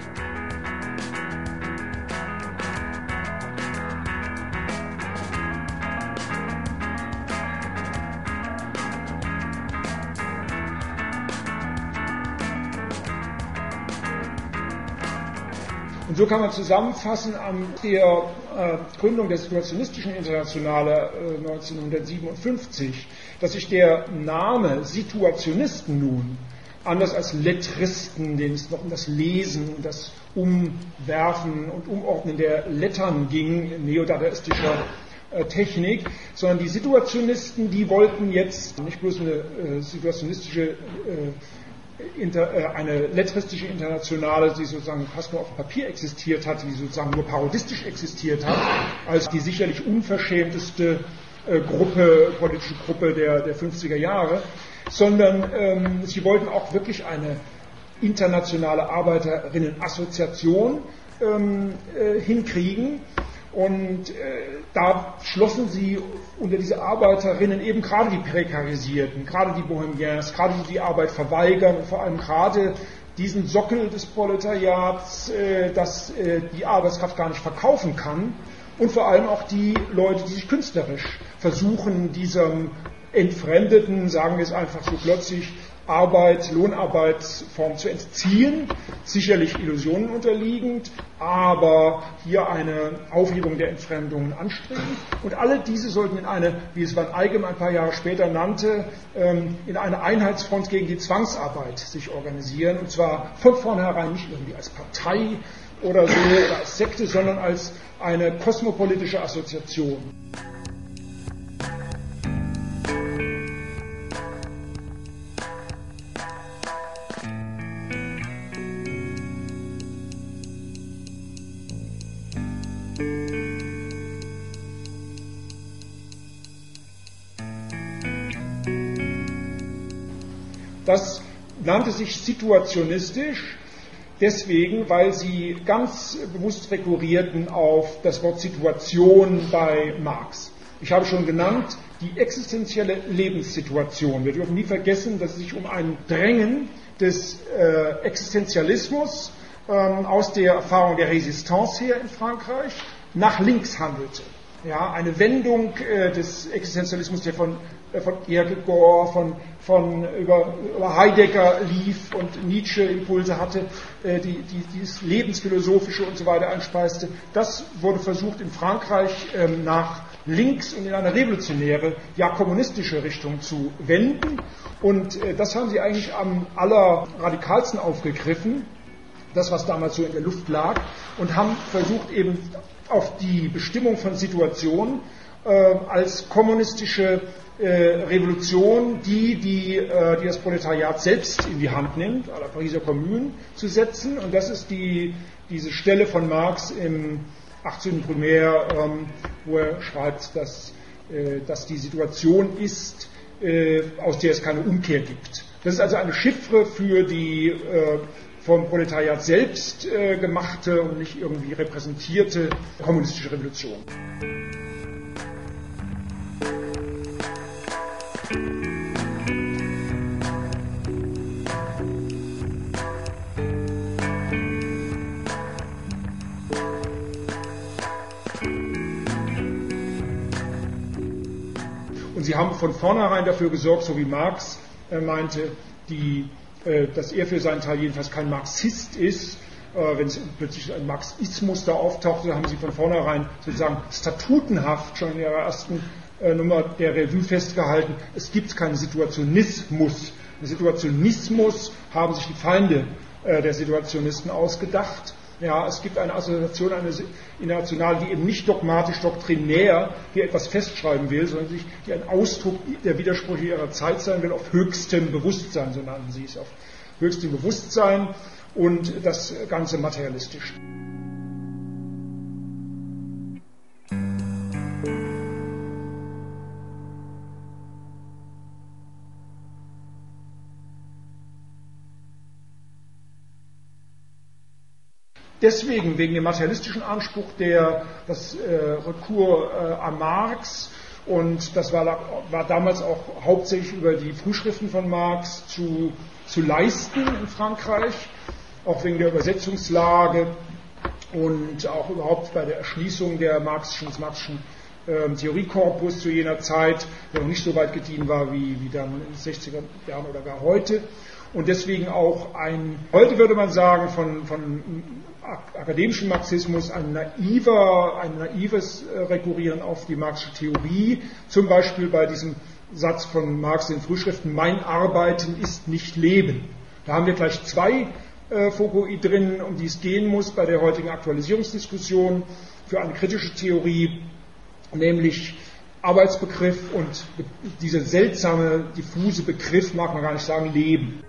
Und so kann man zusammenfassen an der Gründung der Situationistischen Internationale 1957, dass sich der Name Situationisten nun, anders als Lettristen, denen es noch um das Lesen, das Umwerfen und Umordnen der Lettern ging, in neodadaistischer Technik, sondern die Situationisten, die wollten jetzt nicht bloß eine situationistische eine lettristische Internationale, die sozusagen fast nur auf dem Papier existiert hat, die sozusagen nur parodistisch existiert hat, als die sicherlich unverschämteste politische Gruppe der 50er Jahre, sondern sie wollten auch wirklich eine internationale Arbeiterinnenassoziation hinkriegen. Und da schlossen sie unter diese Arbeiterinnen eben gerade die Prekarisierten, gerade die Bohemiens, gerade die die Arbeit verweigern und vor allem gerade diesen Sockel des Proletariats, das die Arbeitskraft gar nicht verkaufen kann, und vor allem auch die Leute, die sich künstlerisch versuchen, diesem entfremdeten, sagen wir es einfach so plötzlich, Lohnarbeitsform zu entziehen, sicherlich Illusionen unterliegend, aber hier eine Aufhebung der Entfremdungen anstreben. Und alle diese sollten in eine, wie es Van Eyck ein paar Jahre später nannte, in eine Einheitsfront gegen die Zwangsarbeit sich organisieren. Und zwar von vornherein nicht irgendwie als Partei oder so oder als Sekte, sondern als eine kosmopolitische Assoziation. Das nannte sich situationistisch, deswegen, weil sie ganz bewusst rekurrierten auf das Wort Situation bei Marx. Ich habe schon genannt, die existenzielle Lebenssituation. Wir dürfen nie vergessen, dass es sich um ein Drängen des Existenzialismus aus der Erfahrung der Resistance her in Frankreich nach links handelte. Ja, eine Wendung des Existenzialismus, der von Kierkegaard, über Heidegger lief und Nietzsche Impulse hatte, die dieses Lebensphilosophische und so weiter einspeiste. Das wurde versucht in Frankreich nach links und in eine revolutionäre, ja kommunistische Richtung zu wenden. Und das haben sie eigentlich am allerradikalsten aufgegriffen, das was damals so in der Luft lag, und haben versucht eben auf die Bestimmung von Situationen als kommunistische Revolution, die das Proletariat selbst in die Hand nimmt, à la Pariser Commune, zu setzen. Und das ist diese Stelle von Marx im 18. Brumaire, wo er schreibt, dass die Situation ist, aus der es keine Umkehr gibt. Das ist also eine Chiffre für die vom Proletariat selbst gemachte und nicht irgendwie repräsentierte kommunistische Revolution. Und sie haben von vornherein dafür gesorgt, so wie Marx meinte, dass er für seinen Teil jedenfalls kein Marxist ist. Wenn es plötzlich ein Marxismus da auftauchte, haben sie von vornherein sozusagen statutenhaft schon in ihrer ersten Nummer der Revue festgehalten, es gibt keinen Situationismus. Den Situationismus haben sich die Feinde der Situationisten ausgedacht. Ja, es gibt eine Assoziation, eine internationale, die eben nicht dogmatisch, doktrinär hier etwas festschreiben will, sondern die ein Ausdruck der Widersprüche ihrer Zeit sein will, auf höchstem Bewusstsein, so nannten sie es, auf höchst im Bewusstsein und das Ganze materialistisch. Deswegen, wegen dem materialistischen Anspruch, das Recours à Marx, und das war damals auch hauptsächlich über die Frühschriften von Marx zu leisten in Frankreich, auch wegen der Übersetzungslage und auch überhaupt bei der Erschließung des marxischen Theoriekorpus zu jener Zeit, der noch nicht so weit gediehen war wie dann in den 60er Jahren oder gar heute. Und deswegen auch heute würde man sagen, von akademischem Marxismus ein naives Rekurrieren auf die marxische Theorie, zum Beispiel bei diesem Satz von Marx in den Frühschriften, mein Arbeiten ist nicht Leben. Da haben wir gleich zwei Fokui drin, um die es gehen muss bei der heutigen Aktualisierungsdiskussion für eine kritische Theorie, nämlich Arbeitsbegriff und dieser seltsame, diffuse Begriff, mag man gar nicht sagen, Leben.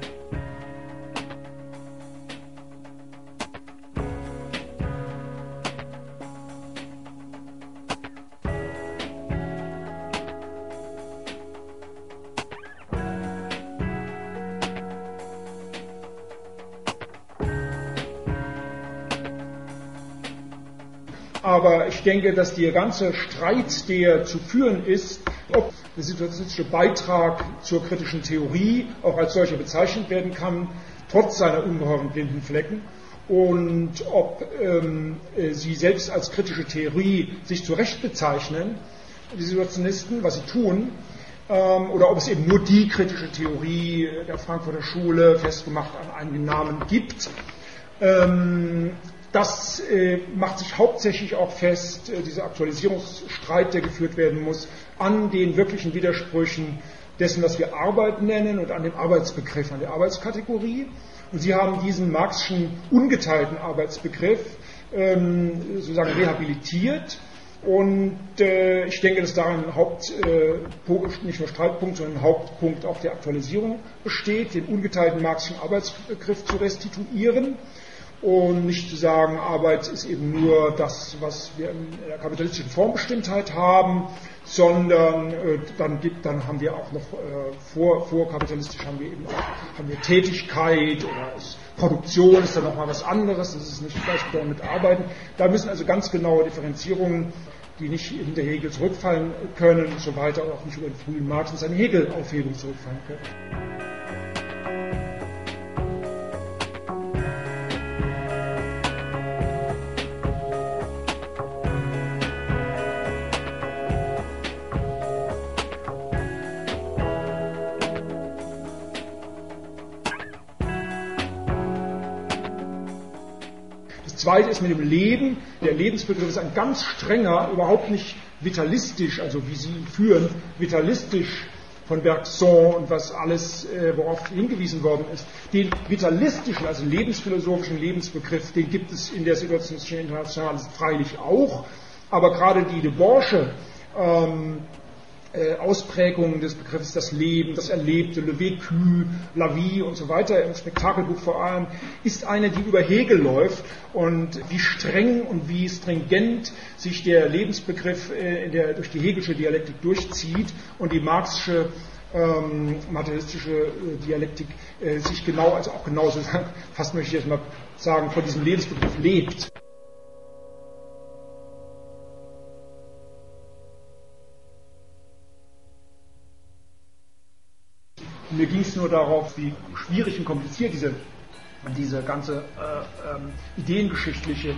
Aber ich denke, dass der ganze Streit, der zu führen ist, ob der situationistische Beitrag zur kritischen Theorie auch als solcher bezeichnet werden kann, trotz seiner ungeheuren blinden Flecken, und ob sie selbst als kritische Theorie sich zu Recht bezeichnen, die Situationisten, was sie tun, oder ob es eben nur die kritische Theorie der Frankfurter Schule, festgemacht an einigen Namen, gibt. Das macht sich hauptsächlich auch fest, dieser Aktualisierungsstreit, der geführt werden muss, an den wirklichen Widersprüchen dessen, was wir Arbeit nennen, und an dem Arbeitsbegriff, an der Arbeitskategorie. Und sie haben diesen marxischen ungeteilten Arbeitsbegriff sozusagen rehabilitiert. Und ich denke, dass darin ein Hauptpunkt, nicht nur Streitpunkt, sondern ein Hauptpunkt auch der Aktualisierung besteht, den ungeteilten marxischen Arbeitsbegriff zu restituieren. Und nicht zu sagen, Arbeit ist eben nur das, was wir in der kapitalistischen Formbestimmtheit haben, sondern dann haben wir auch noch vorkapitalistisch haben wir Tätigkeit, oder Produktion ist dann nochmal was anderes, das ist nicht gleichbedeutend mit Arbeiten. Da müssen also ganz genaue Differenzierungen, die nicht hinter Hegel zurückfallen können und so weiter, und auch nicht über den frühen Marx und seine Hegel-Aufhebung zurückfallen können. Das Zweite ist mit dem Leben. Der Lebensbegriff ist ein ganz strenger, überhaupt nicht vitalistisch, also wie Sie ihn führen, vitalistisch von Bergson und was alles, worauf hingewiesen worden ist. Den vitalistischen, also lebensphilosophischen Lebensbegriff, den gibt es in der Situationistischen Internationale freilich auch, aber gerade die Debauche Ausprägungen des Begriffs das Leben, das Erlebte, le vécu, la vie und so weiter, im Spektakelbuch vor allem, ist eine, die über Hegel läuft, und wie streng und wie stringent sich der Lebensbegriff durch die hegelische Dialektik durchzieht und die marxische materialistische Dialektik sich also auch genauso, fast möchte ich jetzt mal sagen, von diesem Lebensbegriff lebt. Mir ging es nur darauf, wie schwierig und kompliziert diese ganze ideengeschichtliche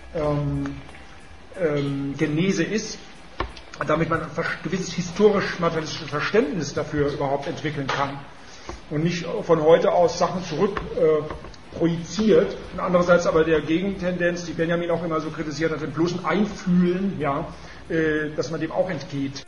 Genese ist, damit man ein gewisses historisch-materialistisches Verständnis dafür überhaupt entwickeln kann und nicht von heute aus Sachen zurück projiziert. Und andererseits aber der Gegentendenz, die Benjamin auch immer so kritisiert hat, dem bloßen Einfühlen, ja, dass man dem auch entgeht.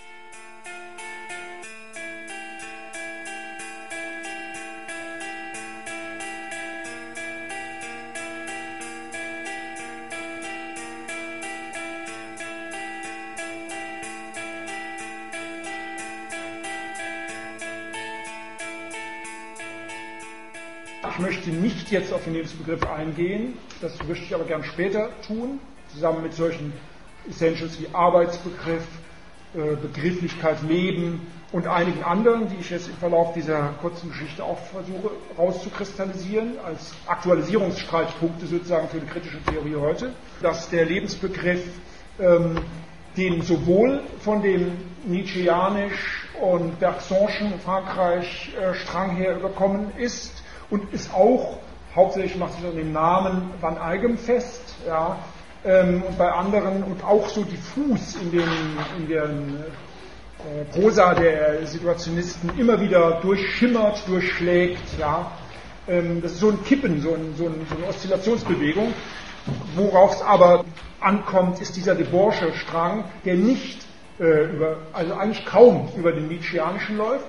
Ich möchte nicht jetzt auf den Lebensbegriff eingehen, das möchte ich aber gern später tun, zusammen mit solchen Essentials wie Arbeitsbegriff, Begrifflichkeit Leben und einigen anderen, die ich jetzt im Verlauf dieser kurzen Geschichte auch versuche rauszukristallisieren, als Aktualisierungsstreitpunkte sozusagen für die kritische Theorie heute, dass der Lebensbegriff den sowohl von dem Nietzscheanisch und Bergsonschen in Frankreich Strang her überkommen ist und ist auch, hauptsächlich macht sich an dem Namen Van Eyck fest, ja, und bei anderen und auch so diffus in der Prosa der Situationisten immer wieder durchschimmert, durchschlägt. Ja. Das ist so ein Kippen, so eine Oszillationsbewegung. Worauf es aber ankommt, ist dieser Debauche Strang, der nicht also eigentlich kaum über den Nietzscheanischen läuft.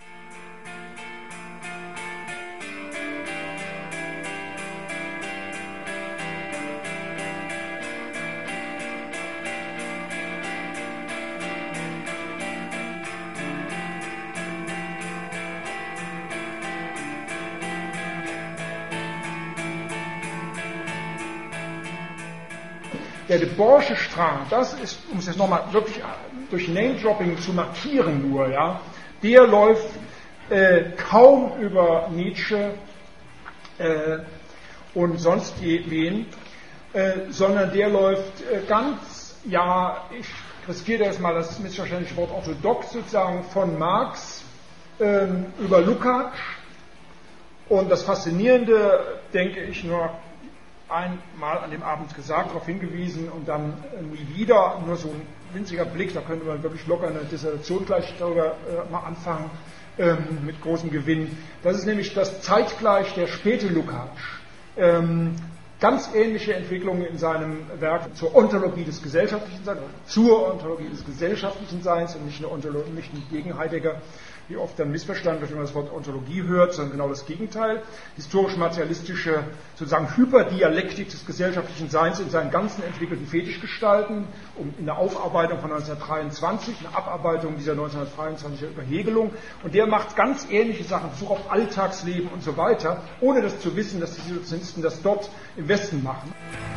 Der Debauche Strang, das ist, um es jetzt nochmal wirklich durch Name-Dropping zu markieren nur, ja, der läuft kaum über Nietzsche und sonst wen, sondern der läuft ganz, ja, ich riskiere jetzt mal das missverständliche Wort orthodox sozusagen, von Marx über Lukács. Und das Faszinierende, denke ich, nur einmal an dem Abend gesagt, darauf hingewiesen und dann nie wieder, nur so ein winziger Blick, da könnte man wirklich locker eine Dissertation gleich darüber mal anfangen, mit großem Gewinn. Das ist nämlich das zeitgleich der späte Lukács ganz ähnliche Entwicklungen in seinem Werk zur Ontologie des gesellschaftlichen Seins, zur Ontologie des gesellschaftlichen Seins und nicht gegen Heidegger, wie oft dann missverstanden wird, wenn man das Wort Ontologie hört, sondern genau das Gegenteil. Historisch-materialistische, sozusagen Hyperdialektik des gesellschaftlichen Seins in seinen ganzen entwickelten Fetischgestalten, um in der Aufarbeitung von 1923, eine Abarbeitung dieser 1923er Überhegelung. Und der macht ganz ähnliche Sachen, Besuch auf Alltagsleben und so weiter, ohne das zu wissen, dass die Situationisten das dort im Westen machen.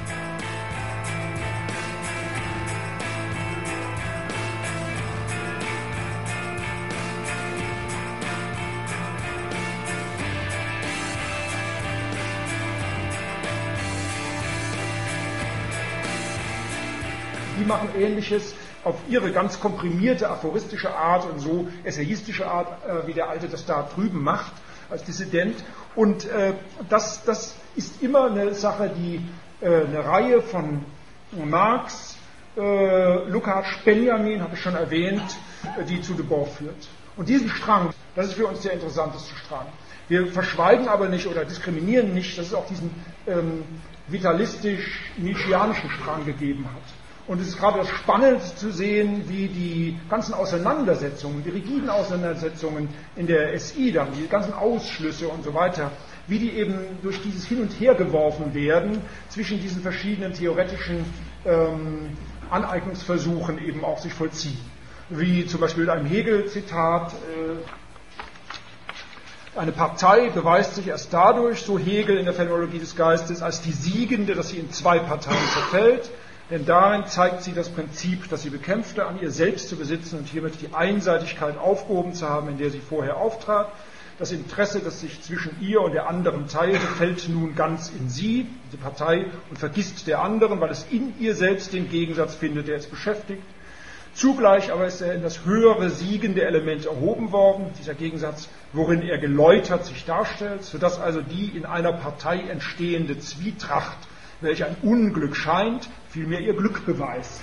Die machen Ähnliches auf ihre ganz komprimierte, aphoristische Art und so essayistische Art, wie der Alte das da drüben macht, als Dissident. Und das ist immer eine Sache, die eine Reihe von Marx, Lukács, Benjamin, habe ich schon erwähnt, die zu Debord führt. Und diesen Strang, das ist für uns der interessanteste Strang. Wir verschweigen aber nicht oder diskriminieren nicht, dass es auch diesen vitalistisch-nietzscheanischen Strang gegeben hat. Und es ist gerade das Spannende zu sehen, wie die ganzen Auseinandersetzungen, die rigiden Auseinandersetzungen in der SI dann, die ganzen Ausschlüsse und so weiter, wie die eben durch dieses Hin und Her geworfen werden zwischen diesen verschiedenen theoretischen Aneignungsversuchen eben auch sich vollziehen. Wie zum Beispiel in einem Hegel-Zitat, eine Partei beweist sich erst dadurch, so Hegel in der Phänomenologie des Geistes, als die siegende, dass sie in zwei Parteien zerfällt. Denn darin zeigt sie das Prinzip, das sie bekämpfte, an ihr selbst zu besitzen und hiermit die Einseitigkeit aufgehoben zu haben, in der sie vorher auftrat. Das Interesse, das sich zwischen ihr und der anderen teilte, fällt nun ganz in sie, die Partei, und vergisst der anderen, weil es in ihr selbst den Gegensatz findet, der es beschäftigt. Zugleich aber ist er in das höhere, siegende Element erhoben worden, dieser Gegensatz, worin er geläutert sich darstellt, sodass also die in einer Partei entstehende Zwietracht, welche ein Unglück scheint, vielmehr ihr Glück beweist.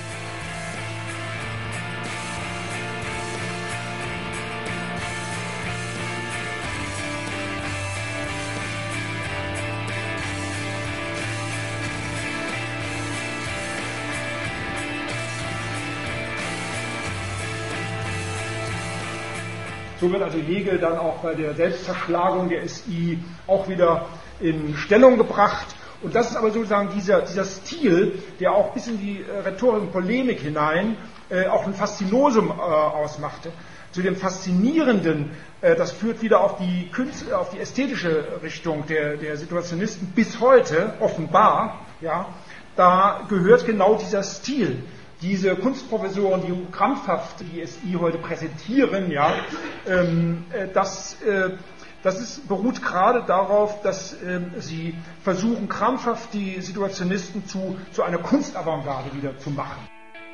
So wird also Hegel dann auch bei der Selbstzerschlagung der SI auch wieder in Stellung gebracht. Und das ist aber sozusagen dieser Stil, der auch bis in die Rhetorik und Polemik hinein auch ein Faszinosum ausmachte. Zu dem Faszinierenden, das führt wieder auf die ästhetische Richtung der Situationisten bis heute, offenbar, ja, da gehört genau dieser Stil. Diese Kunstprofessoren, die krampfhaft die SI heute präsentieren, ja, das beruht gerade darauf, dass sie versuchen, krampfhaft die Situationisten zu einer Kunstavantgarde wieder zu machen.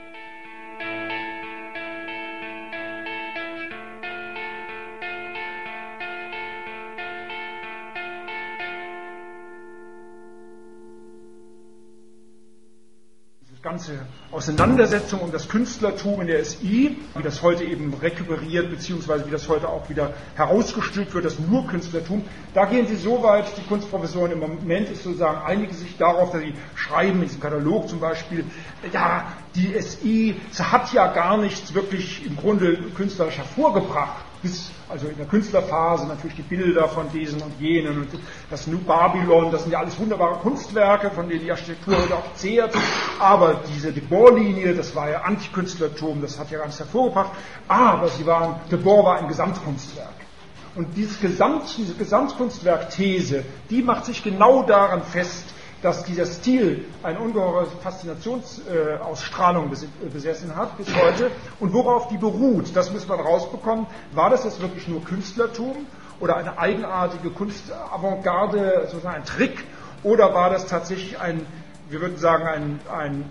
Ganze Auseinandersetzung um das Künstlertum in der SI, wie das heute eben rekuperiert, beziehungsweise wie das heute auch wieder herausgestülpt wird, das nur Künstlertum, da gehen sie so weit, die Kunstprofessoren im Moment ist sozusagen, einigen sich darauf, dass sie schreiben, in diesem Katalog zum Beispiel, ja, die SI hat ja gar nichts wirklich im Grunde künstlerisch hervorgebracht, also in der Künstlerphase natürlich die Bilder von diesen und jenen und das New Babylon, das sind ja alles wunderbare Kunstwerke, von denen die Architektur heute auch zehrt, aber diese Debord-Linie, das war ja Antikünstlertum, das hat ja gar nichts hervorgebracht, aber Debord war ein Gesamtkunstwerk. Und diese Gesamtkunstwerk-These, die macht sich genau daran fest, dass dieser Stil eine ungeheure Faszinationsausstrahlung besessen hat bis heute. Und worauf die beruht, das muss man rausbekommen. War das jetzt wirklich nur Künstlertum oder eine eigenartige Kunstavantgarde, sozusagen ein Trick? Oder war das tatsächlich wir würden sagen, ein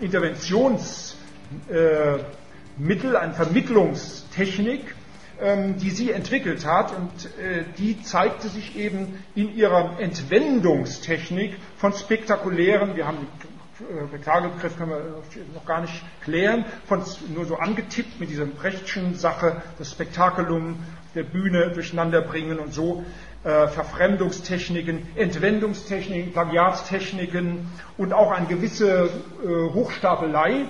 Interventionsmittel, eine Vermittlungstechnik, die sie entwickelt hat, und die zeigte sich eben in ihrer Entwendungstechnik von spektakulären, wir haben den Beklagebegriff können wir noch gar nicht klären, nur so angetippt mit dieser Brechtschen Sache, das Spektakulum der Bühne durcheinander bringen und so, Verfremdungstechniken, Entwendungstechniken, Plagiatstechniken und auch eine gewisse Hochstapelei.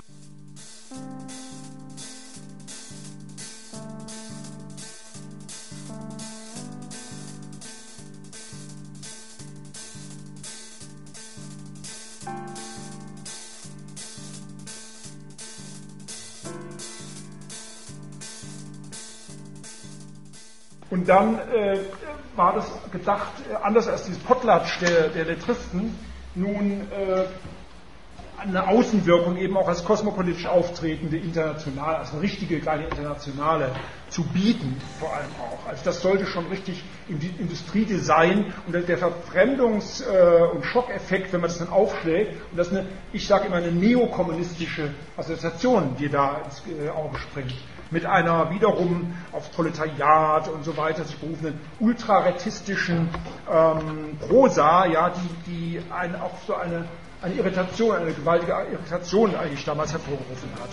Und dann war das gedacht, anders als dieses Potlatsch der Lettristen, nun eine Außenwirkung eben auch als kosmopolitisch auftretende Internationale, als eine richtige kleine Internationale zu bieten, vor allem auch. Also das sollte schon richtig im Industriedesign und der Verfremdungs- und Schockeffekt, wenn man das dann aufschlägt, und das ist ich sage immer, eine neokommunistische Assoziation, die da ins Auge springt, mit einer wiederum aufs Proletariat und so weiter sich berufenen ultrarettistischen Prosa, ja, die auch so eine Irritation, eine gewaltige Irritation eigentlich damals hervorgerufen hat.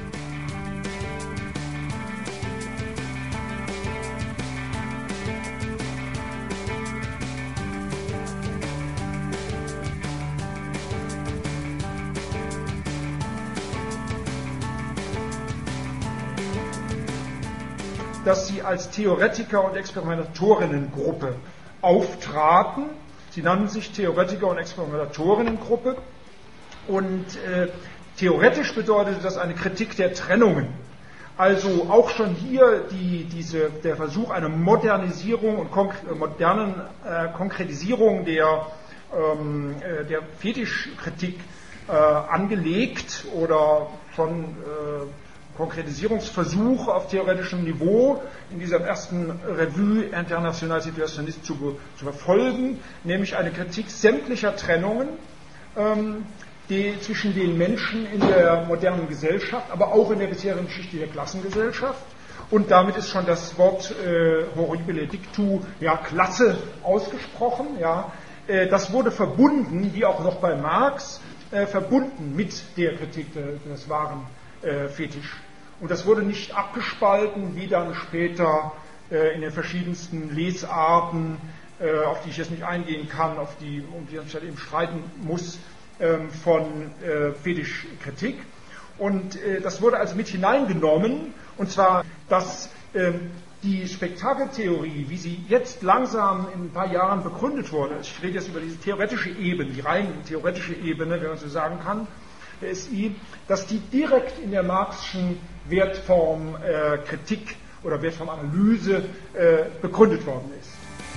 Dass sie als Theoretiker und Experimentatorinnengruppe auftraten. Sie nannten sich Theoretiker- und Experimentatorinnengruppe, und theoretisch bedeutete das eine Kritik der Trennungen. Also auch schon hier der Versuch einer Modernisierung und modernen Konkretisierung der Fetischkritik angelegt oder schon Konkretisierungsversuch auf theoretischem Niveau in dieser ersten Revue Internationale Situationniste zu verfolgen, nämlich eine Kritik sämtlicher Trennungen zwischen den Menschen in der modernen Gesellschaft, aber auch in der bisherigen Geschichte der Klassengesellschaft. Und damit ist schon das Wort horribile dictu, ja, Klasse ausgesprochen. Ja. Das wurde verbunden, wie auch noch bei Marx, verbunden mit der Kritik des wahren Fetisch. Und das wurde nicht abgespalten, wie dann später in den verschiedensten Lesarten, auf die ich jetzt nicht eingehen kann, um die ich halt eben streiten muss, von Fetischkritik. Und das wurde also mit hineingenommen, und zwar, dass die Spektakeltheorie, wie sie jetzt langsam in ein paar Jahren begründet wurde, ich rede jetzt über diese theoretische Ebene, die rein theoretische Ebene, wenn man so sagen kann, der SI, dass die direkt in der Marxischen Wertformkritik oder Wertformanalyse begründet worden ist.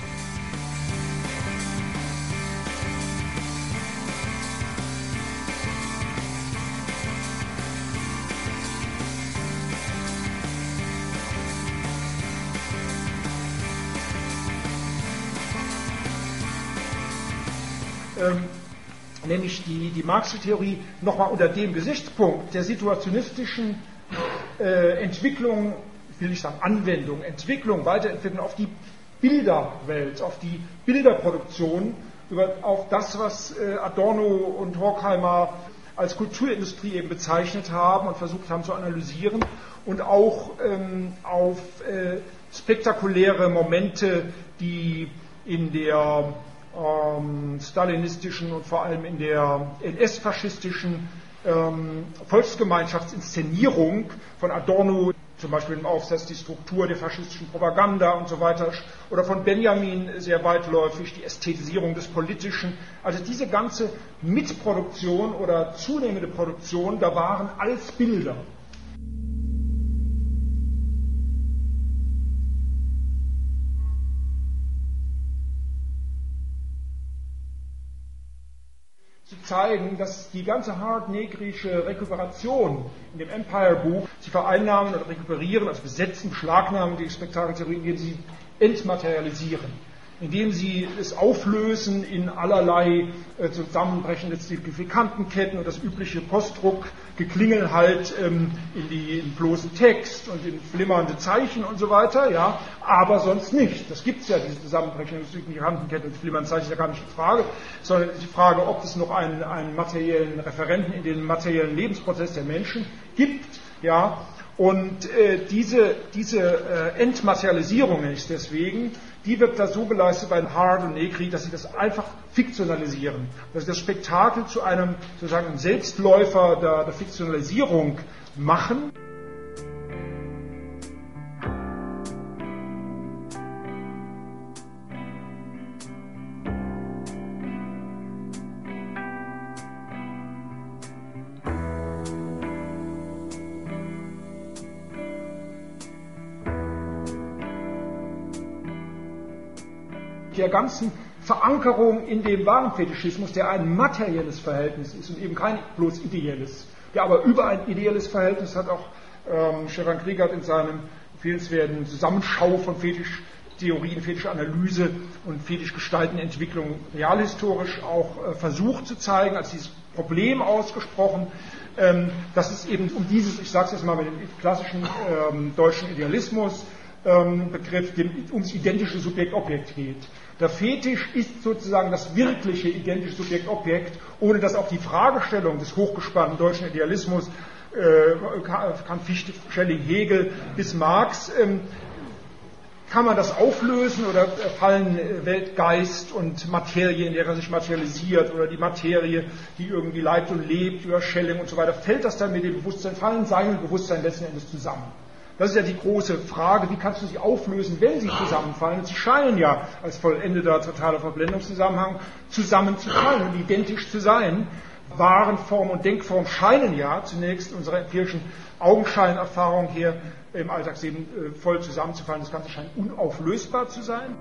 Nämlich die Marxische Theorie nochmal unter dem Gesichtspunkt der situationistischen Entwicklung, will ich sagen Anwendung, Entwicklung, Weiterentwicklung auf die Bilderwelt, auf die Bilderproduktion, auf das, was Adorno und Horkheimer als Kulturindustrie eben bezeichnet haben und versucht haben zu analysieren und auch auf spektakuläre Momente, die in der stalinistischen und vor allem in der NS-faschistischen Volksgemeinschaftsinszenierung von Adorno, zum Beispiel im Aufsatz Die Struktur der faschistischen Propaganda und so weiter, oder von Benjamin sehr weitläufig, die Ästhetisierung des Politischen. Also diese ganze Mitproduktion oder zunehmende Produktion der Waren als Bilder. Zeigen, dass die ganze hart-negrische Rekuperation in dem Empire-Buch, sie vereinnahmen oder rekuperieren, also besetzen, beschlagnahmen die Spektakeltheorie, indem sie entmaterialisieren, indem sie es auflösen in allerlei zusammenbrechende Signifikantenketten und das übliche Postdruckgeklingel halt in bloßen Text und in flimmernde Zeichen und so weiter, ja, aber sonst nicht. Das gibt es ja, diese zusammenbrechende Signifikantenketten und flimmernde Zeichen, ist ja gar nicht die Frage, sondern die Frage, ob es noch einen materiellen Referenten in den materiellen Lebensprozess der Menschen gibt, ja, und diese Entmaterialisierung, nenne ich es deswegen, die wird da so geleistet bei Hart und Negri, dass sie das einfach fiktionalisieren. Dass sie das Spektakel zu einem sozusagen Selbstläufer der Fiktionalisierung machen. Der ganzen Verankerung in dem Warenfetischismus, der ein materielles Verhältnis ist und eben kein bloß ideelles, der aber über ein ideelles Verhältnis hat auch Stefan Kriegert in seinem empfehlenswerten Zusammenschau von Fetischtheorien, Fetischanalyse und Fetischgestaltenentwicklung realhistorisch auch versucht zu zeigen, als dieses Problem ausgesprochen, dass es eben um dieses, ich sage es jetzt mal mit dem klassischen deutschen Idealismus, Begriff, ums identische Subjekt-Objekt geht. Der Fetisch ist sozusagen das wirkliche identische Subjekt-Objekt, ohne dass auch die Fragestellung des hochgespannten deutschen Idealismus, kann Fichte, Schelling, Hegel bis Marx, kann man das auflösen oder fallen Weltgeist und Materie, in der er sich materialisiert, oder die Materie, die irgendwie leibt und lebt, über Schelling und so weiter, fällt das dann mit dem Bewusstsein, fallen Sein und Bewusstsein letzten Endes zusammen? Das ist ja die große Frage, wie kannst du sie auflösen, wenn sie zusammenfallen? Und sie scheinen ja als vollendeter totaler Verblendungszusammenhang zusammenzufallen und identisch zu sein. Warenform und Denkform scheinen ja zunächst unserer empirischen Augenscheinerfahrung hier im Alltagsleben voll zusammenzufallen. Das Ganze scheint unauflösbar zu sein.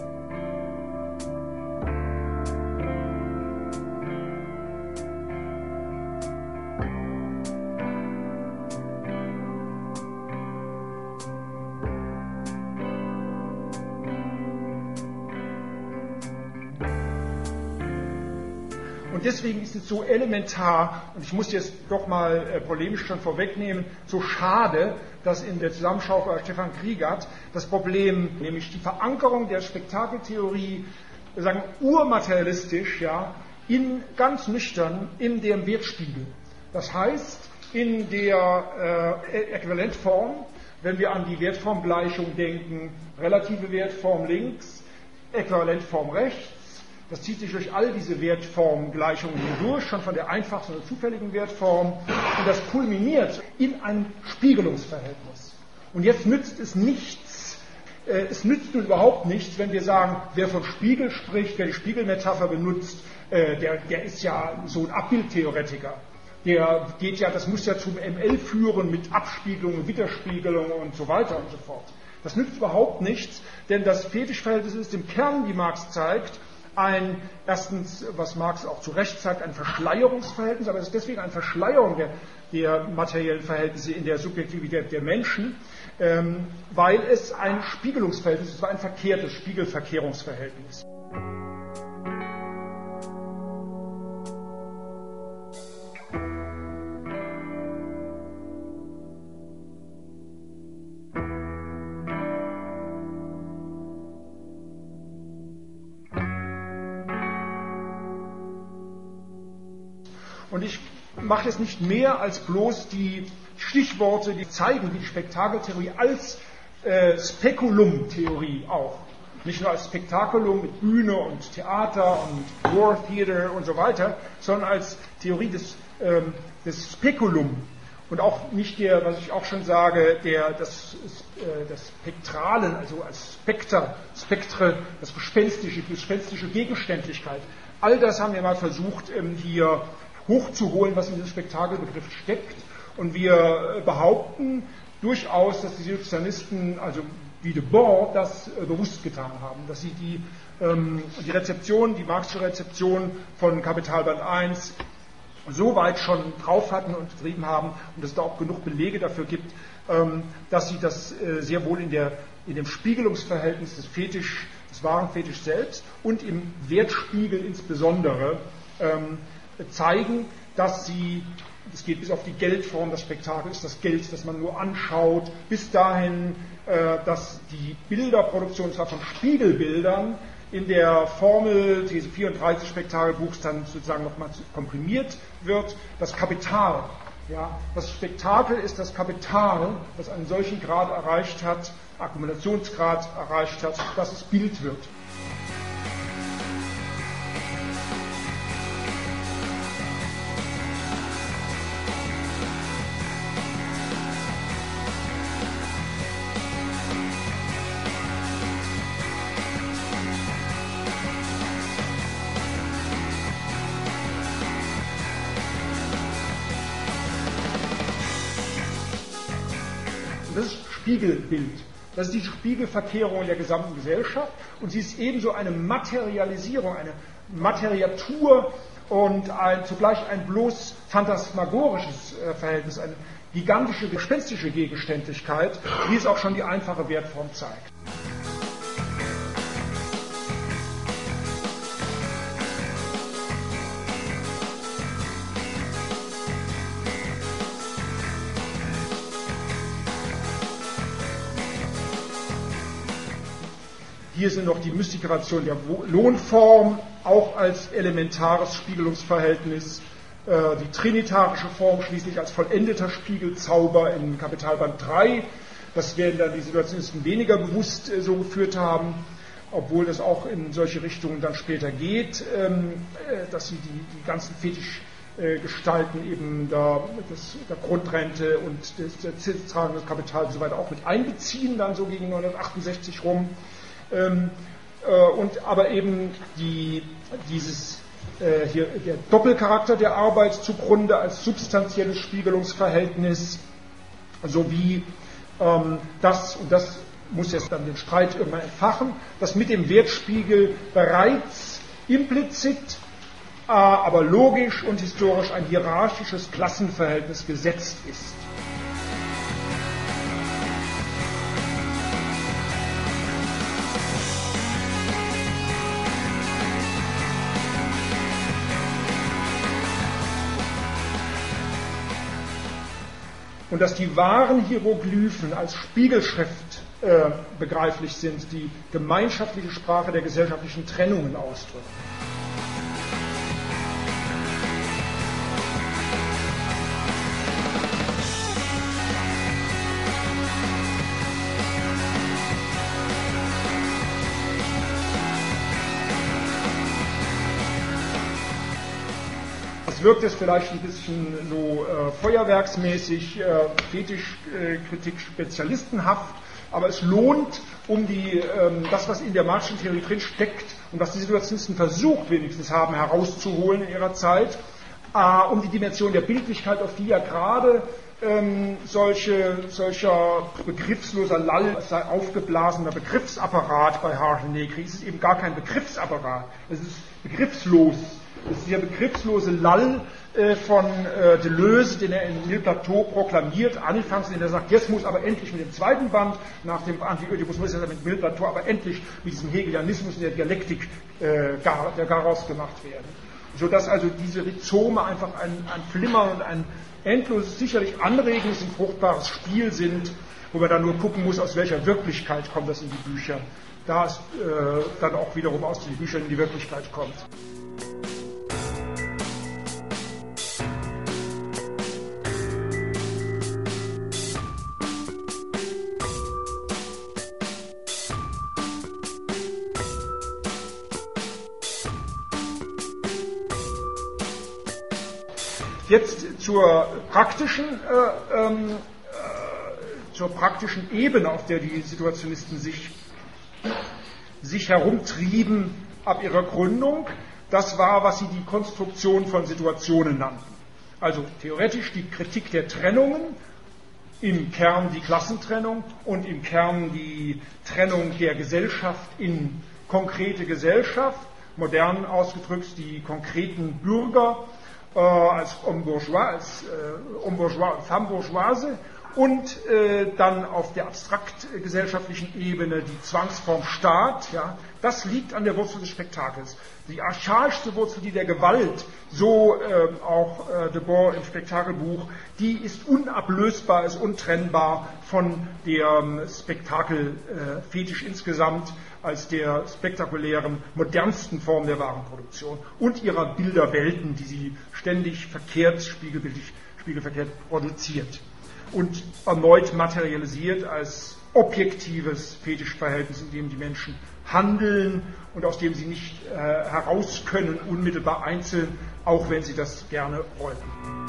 Und deswegen ist es so elementar, und ich muss jetzt doch mal polemisch schon vorwegnehmen, so schade, dass in der Zusammenschau von Stefan Kriegert das Problem, nämlich die Verankerung der Spektakeltheorie, sagen urmaterialistisch, ja, ganz nüchtern in dem Wertspiegel. Das heißt, in der Äquivalentform, wenn wir an die Wertformgleichung denken, relative Wertform links, Äquivalentform rechts, das zieht sich durch all diese Wertformgleichungen hindurch, schon von der einfachsten oder zufälligen Wertform, und das kulminiert in einem Spiegelungsverhältnis. Und jetzt nützt es nichts, es nützt nun überhaupt nichts, wenn wir sagen, wer vom Spiegel spricht, wer die Spiegelmetapher benutzt, der ist ja so ein Abbildtheoretiker. Der geht ja, das muss ja zum ML führen mit Abspiegelungen, Widerspiegelungen und so weiter und so fort. Das nützt überhaupt nichts, denn das Fetischverhältnis ist im Kern, wie Marx zeigt, erstens, was Marx auch zu Recht sagt, ein Verschleierungsverhältnis, aber es ist deswegen eine Verschleierung der materiellen Verhältnisse in der Subjektivität der Menschen, weil es ein Spiegelungsverhältnis ist, es war ein verkehrtes Spiegelverkehrungsverhältnis. Und ich mache jetzt nicht mehr als bloß die Stichworte, die zeigen, wie die Spektakeltheorie als Speculum-Theorie auch, nicht nur als Spektakulum mit Bühne und Theater und War Theater und so weiter, sondern als Theorie des Speculum und auch nicht was ich auch schon sage, das Spektralen, also als Spektre, das gespenstische Gegenständlichkeit. All das haben wir mal versucht, hier hochzuholen, was in diesem Spektakelbegriff steckt. Und wir behaupten durchaus, dass die Situationisten, also wie de Bon, das bewusst getan haben, dass sie die Rezeption, die Marxische Rezeption von Kapitalband 1 so weit schon drauf hatten und betrieben haben und dass es da auch genug Belege dafür gibt, dass sie das sehr wohl in dem Spiegelungsverhältnis des wahren Fetisch selbst und im Wertspiegel insbesondere zeigen, dass es geht bis auf die Geldform, das Spektakel ist das Geld, das man nur anschaut, bis dahin, dass die Bilderproduktion zwar von Spiegelbildern in der Formel These 34 Spektakelbuchs dann sozusagen nochmal komprimiert wird, das Kapital. Ja, das Spektakel ist das Kapital, das einen solchen Grad erreicht hat, Akkumulationsgrad erreicht hat, dass es Bild wird. Das ist Spiegelbild. Das ist die Spiegelverkehrung der gesamten Gesellschaft und sie ist ebenso eine Materialisierung, eine Materiatur und zugleich ein bloß phantasmagorisches Verhältnis, eine gigantische, gespenstische Gegenständlichkeit, wie es auch schon die einfache Wertform zeigt. Hier sind noch die Mystifikationen der Lohnform, auch als elementares Spiegelungsverhältnis, die trinitarische Form schließlich als vollendeter Spiegelzauber in Kapitalband 3. Das werden dann die Situationisten weniger bewusst so geführt haben, obwohl das auch in solche Richtungen dann später geht, dass sie die ganzen Fetischgestalten eben der Grundrente und der Zinstragung des Kapitals und so weiter auch mit einbeziehen, dann so gegen 1968 rum. Aber eben der Doppelcharakter der Arbeit zugrunde als substanzielles Spiegelungsverhältnis sowie das muss jetzt dann den Streit irgendwann entfachen, dass mit dem Wertspiegel bereits implizit, aber logisch und historisch ein hierarchisches Klassenverhältnis gesetzt ist. Und dass die wahren Hieroglyphen als Spiegelschrift begreiflich sind, die gemeinschaftliche Sprache der gesellschaftlichen Trennungen ausdrücken. Wirkt es vielleicht ein bisschen so feuerwerksmäßig, Fetischkritik spezialistenhaft. aber es lohnt, um das, was in der Marxischen Theorie drin steckt und was die Situationisten versucht wenigstens haben herauszuholen in ihrer Zeit, um die Dimension der Bildlichkeit, auf die ja gerade solcher begriffsloser Lall, es sei aufgeblasener Begriffsapparat bei Harsh und Negri, es ist eben gar kein Begriffsapparat, es ist begriffslos. Das ist der begriffslose Lall von Deleuze, den er in Mille Plateau proklamiert, anfangs, in der er sagt, jetzt muss aber endlich mit dem zweiten Band, nach dem Anti-Ödipus muss er mit Mille Plateau aber endlich mit diesem Hegelianismus in der Dialektik der Garaus gemacht werden. Sodass also diese Rhizome einfach ein Flimmern und ein endloses, sicherlich anregendes und fruchtbares Spiel sind, wo man dann nur gucken muss, aus welcher Wirklichkeit kommt das in die Bücher. Da es dann auch wiederum aus den Büchern in die Wirklichkeit kommt. Jetzt zur praktischen Ebene, auf der die Situationisten sich herumtrieben ab ihrer Gründung. Das war, was sie die Konstruktion von Situationen nannten. Also theoretisch die Kritik der Trennungen, im Kern die Klassentrennung und im Kern die Trennung der Gesellschaft in konkrete Gesellschaft, modern ausgedrückt die konkreten Bürger, als Homme bourgeois und Femme bourgeoise und dann auf der abstrakt gesellschaftlichen Ebene die Zwangsform Staat, ja, das liegt an der Wurzel des Spektakels. Die archaischste Wurzel, die der Gewalt, so auch Debord im Spektakelbuch, die ist unablösbar, ist untrennbar von der Spektakelfetisch insgesamt als der spektakulären, modernsten Form der Warenproduktion und ihrer Bilderwelten, die sie ständig spiegelverkehrt produziert und erneut materialisiert als objektives Fetischverhältnis, in dem die Menschen handeln und aus dem sie nicht heraus können, unmittelbar einzeln, auch wenn sie das gerne wollten.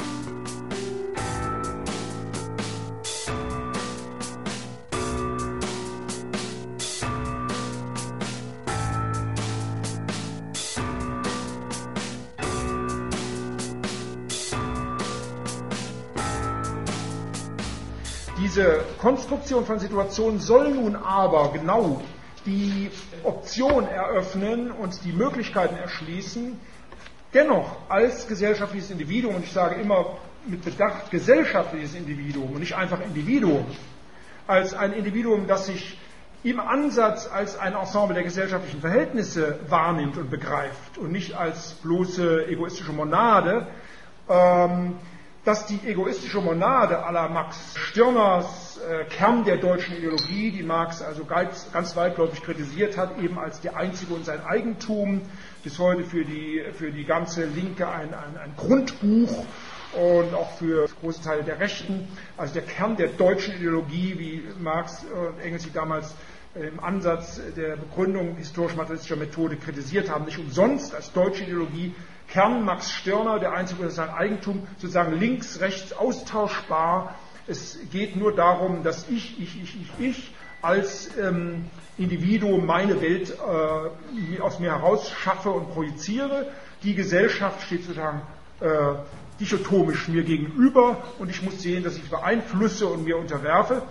Diese Konstruktion von Situationen soll nun aber genau die Option eröffnen und die Möglichkeiten erschließen, dennoch als gesellschaftliches Individuum, und ich sage immer mit Bedacht gesellschaftliches Individuum und nicht einfach Individuum, als ein Individuum, das sich im Ansatz als ein Ensemble der gesellschaftlichen Verhältnisse wahrnimmt und begreift und nicht als bloße egoistische Monade, dass die egoistische Monade à la Max Stirners Kern der deutschen Ideologie, die Marx also ganz weitläufig kritisiert hat, eben als der einzige und sein Eigentum, bis heute für die ganze Linke ein Grundbuch und auch für große Teile der Rechten, also der Kern der deutschen Ideologie, wie Marx und Engels sie damals im Ansatz der Begründung historisch-materialistischer Methode kritisiert haben, nicht umsonst als deutsche Ideologie Kern Max Stirner, der einzige und sein Eigentum, sozusagen links, rechts austauschbar. Es geht nur darum, dass ich als Individuum meine Welt aus mir heraus schaffe und projiziere. Die Gesellschaft steht sozusagen dichotomisch mir gegenüber und ich muss sehen, dass ich beeinflusse und mir unterwerfe.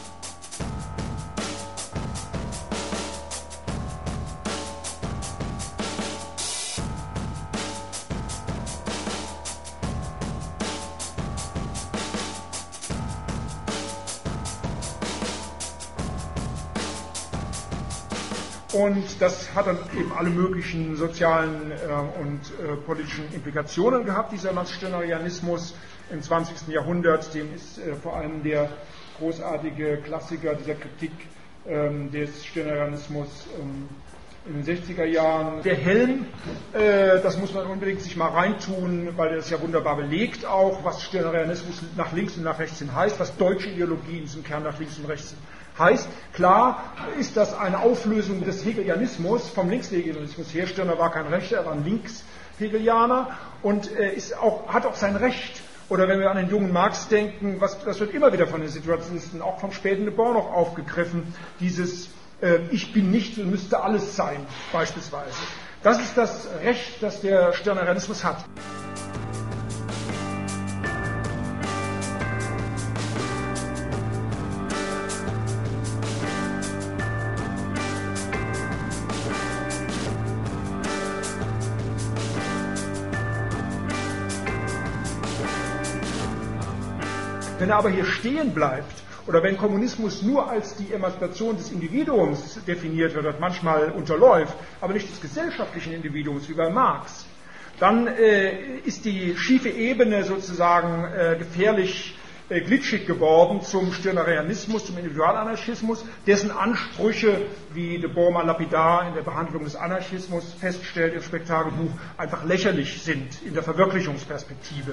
Und das hat dann eben alle möglichen sozialen und politischen Implikationen gehabt, dieser Max-Stirnerianismus im 20. Jahrhundert. Dem ist vor allem der großartige Klassiker dieser Kritik des Stirnerianismus in den 60er Jahren. Der Helm, das muss man unbedingt sich mal reintun, weil er das ja wunderbar belegt auch, was Stirnerianismus nach links und nach rechts hin heißt, was deutsche Ideologie in diesem Kern nach links und rechts hin heißt. Klar ist das eine Auflösung des Hegelianismus, vom Linkshegelianismus her. Stirner war kein Rechter, er war ein Linkshegelianer und hat auch sein Recht. Oder wenn wir an den jungen Marx denken, das wird immer wieder von den Situationisten, auch vom späten Le Bon noch aufgegriffen, dieses Ich bin nichts und müsste alles sein, beispielsweise. Das ist das Recht, das der Stirnerianismus hat. Wenn er aber hier stehen bleibt, oder wenn Kommunismus nur als die Emanzipation des Individuums definiert wird, manchmal unterläuft, aber nicht des gesellschaftlichen Individuums, wie bei Marx, dann ist die schiefe Ebene sozusagen gefährlich glitschig geworden zum Stirnerianismus, zum Individualanarchismus, dessen Ansprüche, wie de Bourma lapidar in der Behandlung des Anarchismus feststellt im Spektakelbuch, einfach lächerlich sind in der Verwirklichungsperspektive.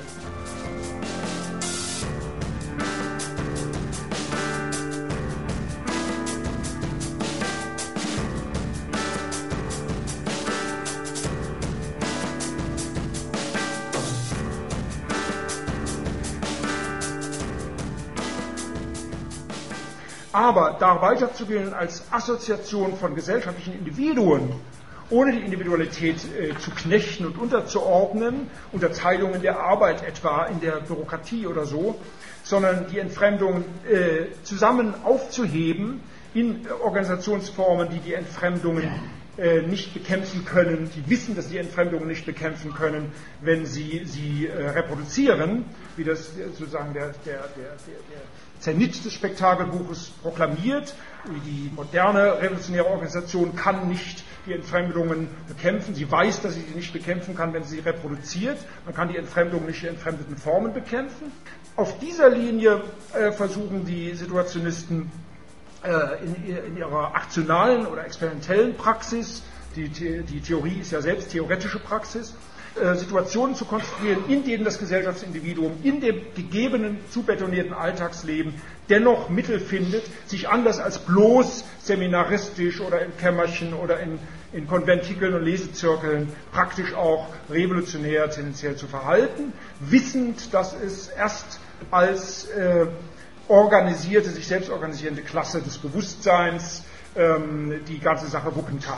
Aber da weiterzugehen als Assoziation von gesellschaftlichen Individuen, ohne die Individualität zu knechten und unterzuordnen, Unterteilungen der Arbeit etwa in der Bürokratie oder so, sondern die Entfremdung zusammen aufzuheben in Organisationsformen, die die Entfremdungen nicht bekämpfen können, die wissen, dass sie Entfremdungen nicht bekämpfen können, wenn sie sie reproduzieren, wie das sozusagen der Zenit des Spektakelbuches proklamiert. Die moderne revolutionäre Organisation kann nicht die Entfremdungen bekämpfen. Sie weiß, dass sie sie nicht bekämpfen kann, wenn sie sie reproduziert. Man kann die Entfremdung nicht in entfremdeten Formen bekämpfen. Auf dieser Linie versuchen die Situationisten in ihrer aktionalen oder experimentellen Praxis, die Theorie ist ja selbst theoretische Praxis, Situationen zu konstruieren, in denen das Gesellschaftsindividuum in dem gegebenen, zubetonierten Alltagsleben dennoch Mittel findet, sich anders als bloß seminaristisch oder im Kämmerchen oder in Konventikeln und Lesezirkeln praktisch auch revolutionär tendenziell zu verhalten, wissend, dass es erst als organisierte, sich selbst organisierende Klasse des Bewusstseins die ganze Sache wuppen kann.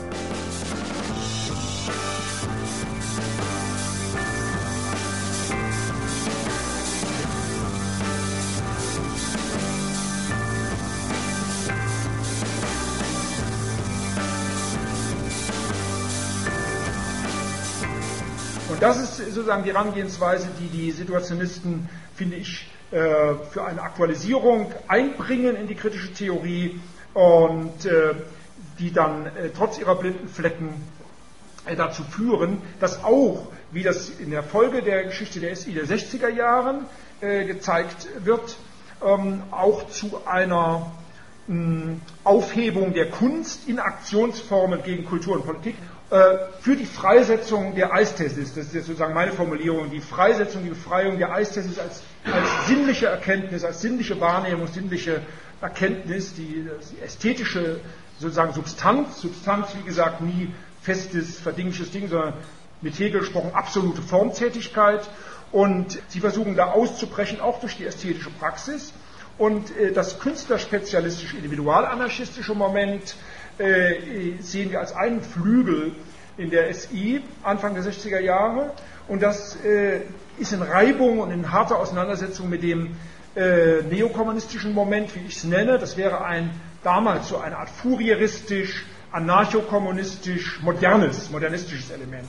Und das ist sozusagen die Herangehensweise, die die Situationisten, finde ich, für eine Aktualisierung einbringen in die kritische Theorie und die dann trotz ihrer blinden Flecken dazu führen, dass auch, wie das in der Folge der Geschichte der SI der 60er Jahren gezeigt wird, auch zu einer Aufhebung der Kunst in Aktionsformen gegen Kultur und Politik für die Freisetzung der Eisthesis, das ist jetzt sozusagen meine Formulierung, die Freisetzung, die Befreiung der Eisthesis als sinnliche Erkenntnis, als sinnliche Wahrnehmung, sinnliche Erkenntnis, die ästhetische sozusagen Substanz, wie gesagt, nie festes, verdingliches Ding, sondern mit Hegel gesprochen absolute Formtätigkeit, und sie versuchen da auszubrechen, auch durch die ästhetische Praxis, und das künstlerspezialistische, individualanarchistische Moment sehen wir als einen Flügel in der SI Anfang der 60er Jahre, und das ist in Reibung und in harter Auseinandersetzung mit dem neokommunistischen Moment, wie ich es nenne. Das wäre damals so eine Art fourieristisch, anarchokommunistisch, modernistisches Element.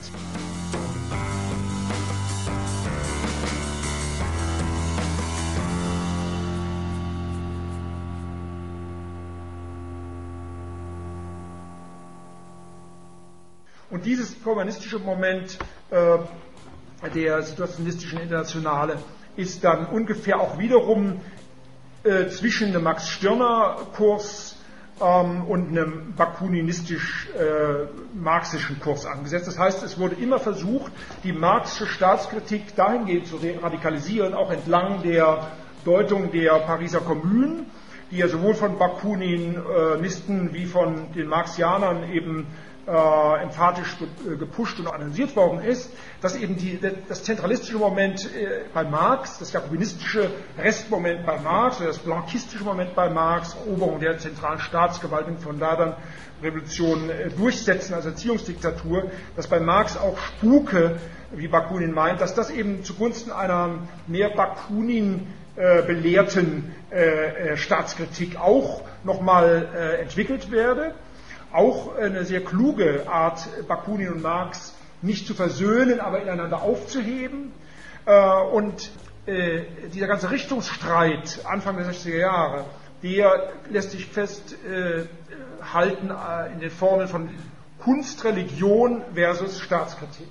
Und dieses kommunistische Moment der situationistischen Internationale ist dann ungefähr auch wiederum zwischen einem Max-Stirner-Kurs und einem bakuninistisch-marxischen Kurs angesetzt. Das heißt, es wurde immer versucht, die marxische Staatskritik dahingehend zu radikalisieren, auch entlang der Deutung der Pariser Kommune, die ja sowohl von Bakuninisten wie von den Marxianern eben emphatisch gepusht und analysiert worden ist, dass eben das zentralistische Moment bei Marx, das jakobinistische Restmoment bei Marx, oder das blankistische Moment bei Marx, Eroberung der zentralen Staatsgewalt und von da dann Revolution durchsetzen als Erziehungsdiktatur, dass bei Marx auch Spuke, wie Bakunin meint, dass das eben zugunsten einer mehr Bakunin belehrten Staatskritik auch nochmal entwickelt werde. Auch eine sehr kluge Art, Bakunin und Marx nicht zu versöhnen, aber ineinander aufzuheben. Und dieser ganze Richtungsstreit Anfang der 60er Jahre, der lässt sich festhalten in den Formeln von Kunst, Religion versus Staatskritik.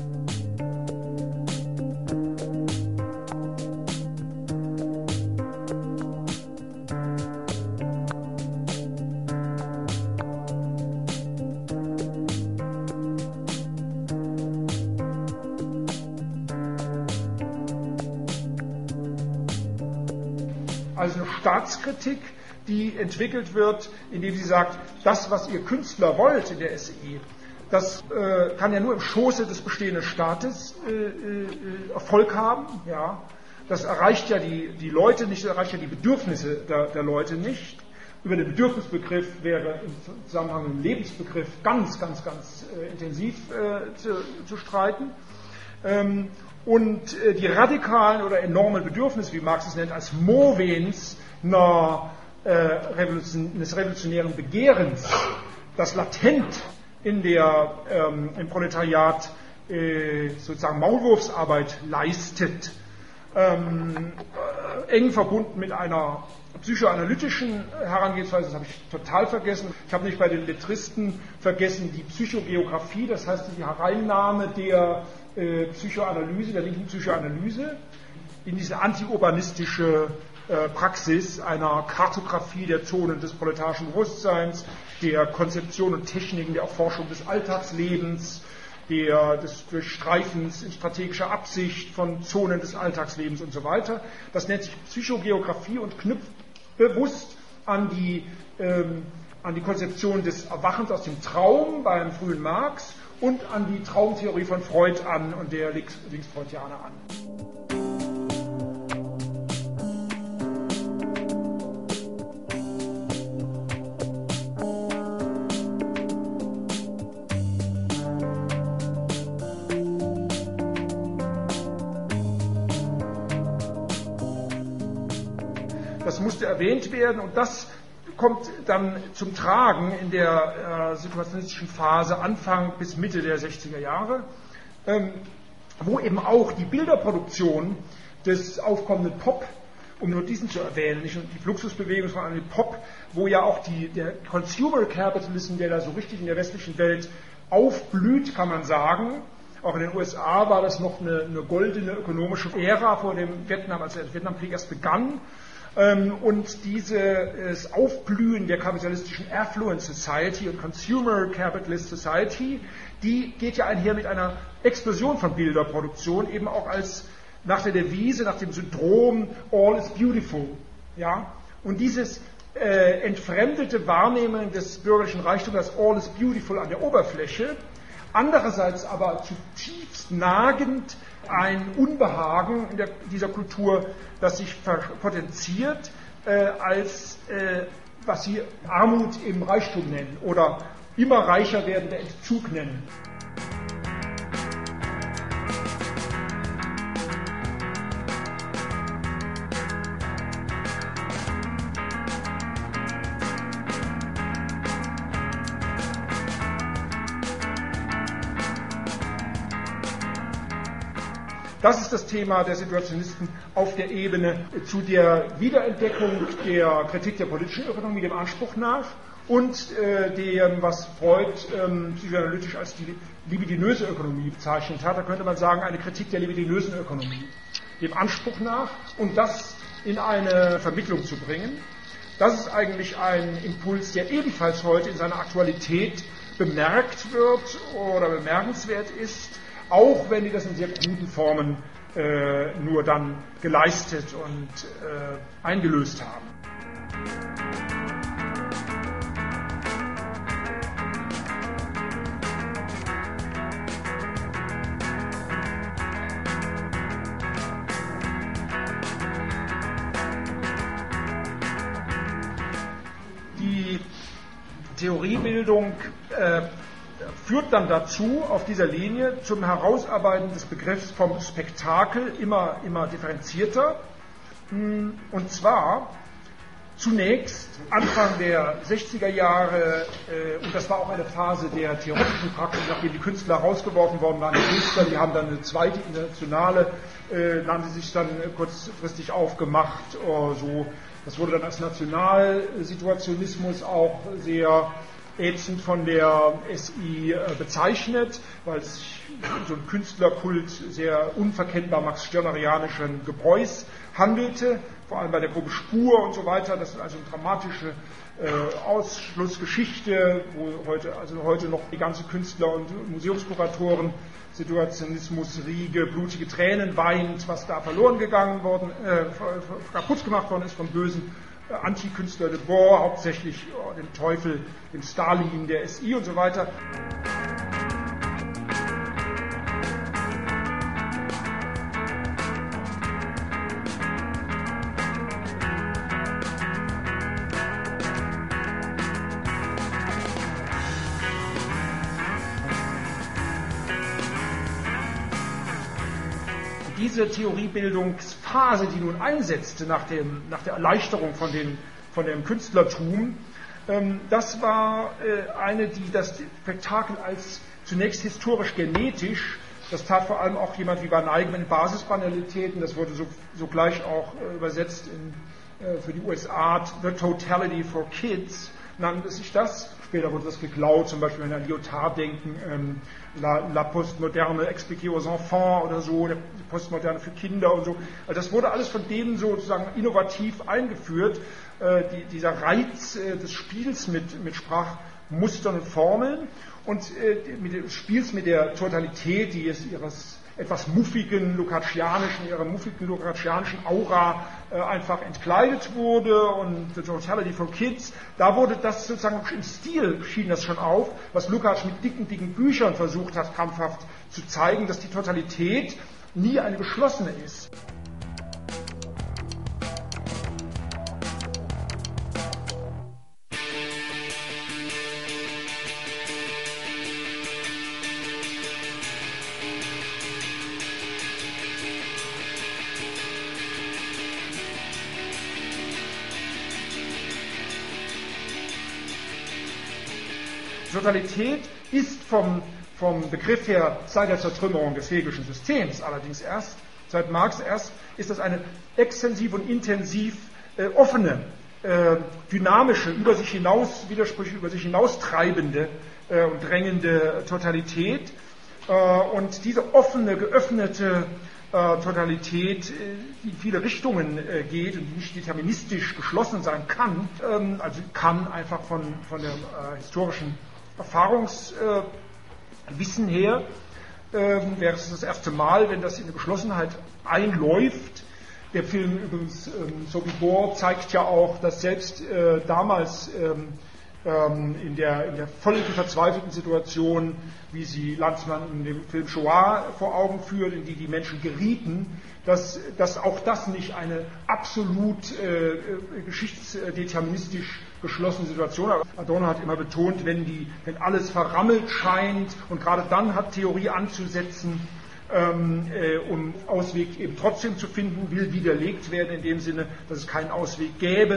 Also eine Staatskritik, die entwickelt wird, indem sie sagt, das, was ihr Künstler wollt in der SI, das kann ja nur im Schoße des bestehenden Staates Erfolg haben. Ja. Das erreicht ja die Leute nicht, das erreicht ja die Bedürfnisse der Leute nicht. Über den Bedürfnisbegriff wäre im Zusammenhang mit dem Lebensbegriff ganz intensiv zu streiten. Und die radikalen oder enormen Bedürfnisse, wie Marx es nennt, als Movens des revolutionären Begehrens, das latent im Proletariat sozusagen Maulwurfsarbeit leistet, eng verbunden mit einer psychoanalytischen Herangehensweise, das habe ich total vergessen. Ich habe nicht bei den Lettristen vergessen die Psychogeografie, das heißt die Hereinnahme der Psychoanalyse, der linken Psychoanalyse, in diese antiurbanistische Praxis einer Kartografie der Zonen des proletarischen Bewusstseins, der Konzeption und Techniken der Erforschung des Alltagslebens, des Durchstreifens in strategischer Absicht von Zonen des Alltagslebens und so weiter. Das nennt sich Psychogeografie und knüpft bewusst an die Konzeption des Erwachens aus dem Traum beim frühen Marx und an die Traumtheorie von Freud an und der Linksfreudianer an. Das musste erwähnt werden und das kommt dann zum Tragen in der situationistischen Phase Anfang bis Mitte der 60er Jahre, wo eben auch die Bilderproduktion des aufkommenden Pop, um nur diesen zu erwähnen, nicht nur die Fluxusbewegung, sondern die Pop, wo ja auch der Consumer Capitalism, der da so richtig in der westlichen Welt aufblüht, kann man sagen. Auch in den USA war das noch eine goldene ökonomische Ära vor dem Vietnam, als der Vietnamkrieg erst begann. Und dieses Aufblühen der kapitalistischen Affluent Society und Consumer Capitalist Society, die geht ja einher mit einer Explosion von Bilderproduktion, eben auch als nach der Devise, nach dem Syndrom All is Beautiful. Ja? Und dieses entfremdete Wahrnehmen des bürgerlichen Reichtums als All is Beautiful an der Oberfläche, andererseits aber zutiefst nagend ein Unbehagen in dieser Kultur, das sich potenziert als was sie Armut im Reichtum nennen oder immer reicher werdender Entzug nennen. Das ist das Thema der Situationisten auf der Ebene zu der Wiederentdeckung der Kritik der politischen Ökonomie, dem Anspruch nach, und dem, was Freud psychoanalytisch als die libidinöse Ökonomie bezeichnet hat. Da könnte man sagen, eine Kritik der libidinösen Ökonomie, dem Anspruch nach, und das in eine Vermittlung zu bringen. Das ist eigentlich ein Impuls, der ebenfalls heute in seiner Aktualität bemerkt wird oder bemerkenswert ist, auch wenn die das in sehr kruden Formen nur dann geleistet und eingelöst haben. Theoriebildung führt dann dazu, auf dieser Linie, zum Herausarbeiten des Begriffs vom Spektakel immer differenzierter. Und zwar zunächst Anfang der 60er Jahre, und das war auch eine Phase der theoretischen Praxis, nachdem die Künstler rausgeworfen worden waren, die Künstler, die haben dann eine zweite internationale, haben sie sich dann kurzfristig aufgemacht, so. Das wurde dann als Nationalsituationismus auch sehr ätzend von der SI bezeichnet, weil es sich so ein Künstlerkult sehr unverkennbar max-stirnerianischen Gebräus handelte, vor allem bei der Gruppe Spur und so weiter. Das ist also eine dramatische Ausschlussgeschichte, wo heute noch die ganzen Künstler und Museumskuratoren Situationismus-Riege, blutige Tränen weint, was da kaputt gemacht worden ist vom bösen Antikünstler de Boer, hauptsächlich dem Teufel, dem Stalin, der SI und so weiter. Diese Theoriebildungsphase, die nun einsetzte nach der Erleichterung von dem Künstlertum, das war eine, die das Spektakel als zunächst historisch-genetisch, das tat vor allem auch jemand wie Van Eyck in Basisbanalitäten, das wurde sogleich auch übersetzt für die USA, The Totality for Kids, nannte sich das. Später wurde das geklaut, zum Beispiel wenn wir an Lyotard denken, La Postmoderne expliquée aux enfants oder so, die Postmoderne für Kinder und so. Also das wurde alles von denen sozusagen innovativ eingeführt, dieser Reiz des Spiels mit Sprachmustern und Formeln und des Spiels mit der Totalität, die es ihrer muffigen lukácsianischen Aura einfach entkleidet wurde, und The Totality for Kids, da wurde das sozusagen im Stil, schien das schon auf, was Lukács mit dicken Büchern versucht hat, krampfhaft zu zeigen, dass die Totalität nie eine geschlossene ist. Totalität ist vom Begriff her seit der Zertrümmerung des Hegelschen Systems, allerdings erst, seit Marx erst, ist das eine extensiv und intensiv offene, dynamische, über sich hinaustreibende und drängende Totalität. Und diese offene, geöffnete Totalität, die in viele Richtungen geht und die nicht deterministisch geschlossen sein kann, also kann einfach von der historischen Erfahrungswissen her, wäre es das erste Mal, wenn das in eine Geschlossenheit einläuft. Der Film übrigens Sobibor zeigt ja auch, dass selbst damals in der völlig verzweifelten Situation, wie sie Lanzmann in dem Film Shoah vor Augen führt, in die Menschen gerieten, dass auch das nicht eine absolut geschichtsdeterministisch geschlossene Situation war. Adorno hat immer betont, wenn alles verrammelt scheint, und gerade dann hat Theorie anzusetzen, um Ausweg eben trotzdem zu finden, will widerlegt werden in dem Sinne, dass es keinen Ausweg gäbe.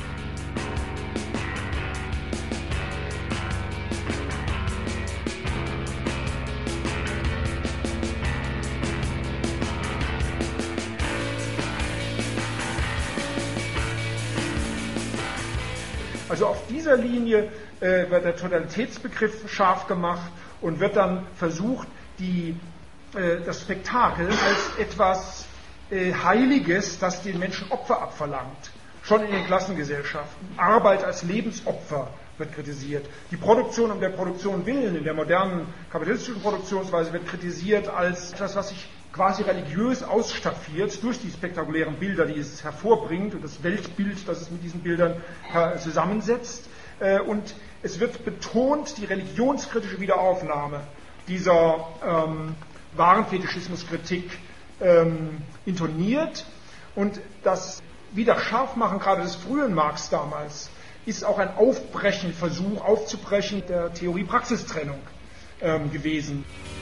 Also auf dieser Linie wird der Totalitätsbegriff scharf gemacht und wird dann versucht, das Spektakel als etwas Heiliges, das den Menschen Opfer abverlangt, schon in den Klassengesellschaften. Arbeit als Lebensopfer wird kritisiert. Die Produktion um der Produktion willen in der modernen kapitalistischen Produktionsweise wird kritisiert als etwas, was sich quasi religiös ausstaffiert durch die spektakulären Bilder, die es hervorbringt, und das Weltbild, das es mit diesen Bildern zusammensetzt. Und es wird betont die religionskritische Wiederaufnahme dieser Warenfetischismuskritik intoniert, und das Wiederscharfmachen gerade des frühen Marx damals ist auch ein Versuch aufzubrechen der Theorie-Praxistrennung gewesen.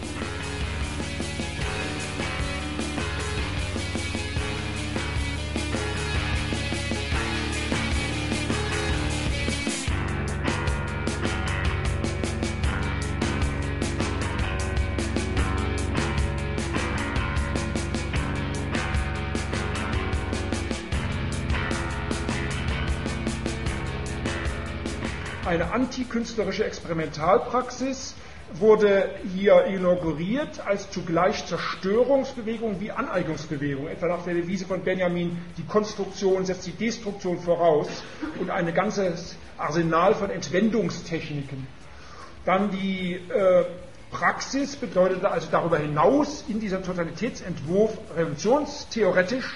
Eine antikünstlerische Experimentalpraxis wurde hier inauguriert als zugleich Zerstörungsbewegung wie Aneignungsbewegung. Etwa nach der Devise von Benjamin, die Konstruktion setzt die Destruktion voraus, und ein ganzes Arsenal von Entwendungstechniken. Dann die Praxis bedeutete also darüber hinaus in diesem Totalitätsentwurf revolutionstheoretisch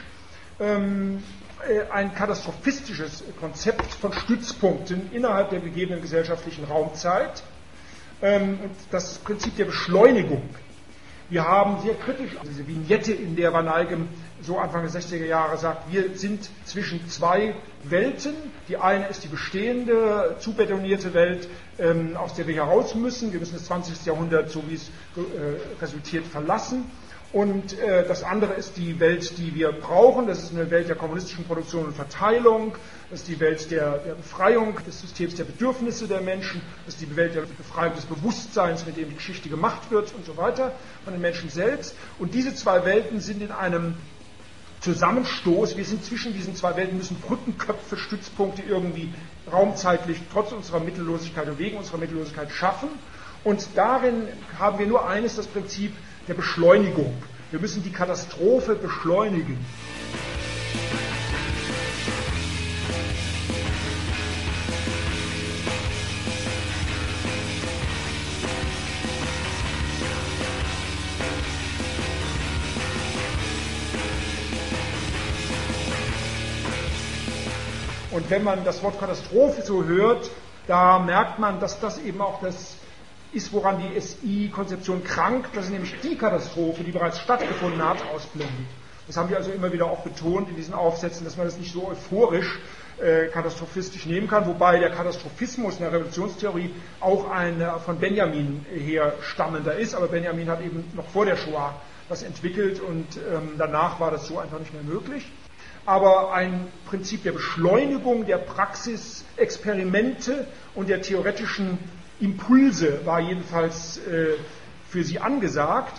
ein katastrophistisches Konzept von Stützpunkten innerhalb der gegebenen gesellschaftlichen Raumzeit und das Prinzip der Beschleunigung. Wir haben sehr kritisch diese Vignette, in der Van Eyck so Anfang der 60er Jahre sagt, wir sind zwischen zwei Welten. Die eine ist die bestehende, zubetonierte Welt, aus der wir heraus müssen. Wir müssen das 20. Jahrhundert, so wie es resultiert, verlassen. Und das andere ist die Welt, die wir brauchen. Das ist eine Welt der kommunistischen Produktion und Verteilung. Das ist die Welt der Befreiung des Systems der Bedürfnisse der Menschen. Das ist die Welt der Befreiung des Bewusstseins, mit dem die Geschichte gemacht wird und so weiter, von den Menschen selbst. Und diese zwei Welten sind in einem Zusammenstoß. Wir sind zwischen diesen zwei Welten, müssen Brückenköpfe, Stützpunkte irgendwie raumzeitlich trotz unserer Mittellosigkeit und wegen unserer Mittellosigkeit schaffen. Und darin haben wir nur eines, das Prinzip der Beschleunigung. Wir müssen die Katastrophe beschleunigen. Und wenn man das Wort Katastrophe so hört, da merkt man, dass das eben auch das ist, woran die SI-Konzeption krankt, dass sie nämlich die Katastrophe, die bereits stattgefunden hat, ausblendet. Das haben wir also immer wieder auch betont in diesen Aufsätzen, dass man das nicht so euphorisch katastrophistisch nehmen kann, wobei der Katastrophismus in der Revolutionstheorie auch ein von Benjamin her stammender ist, aber Benjamin hat eben noch vor der Shoah das entwickelt und danach war das so einfach nicht mehr möglich. Aber ein Prinzip der Beschleunigung, der Praxisexperimente und der theoretischen Impulse war jedenfalls für sie angesagt.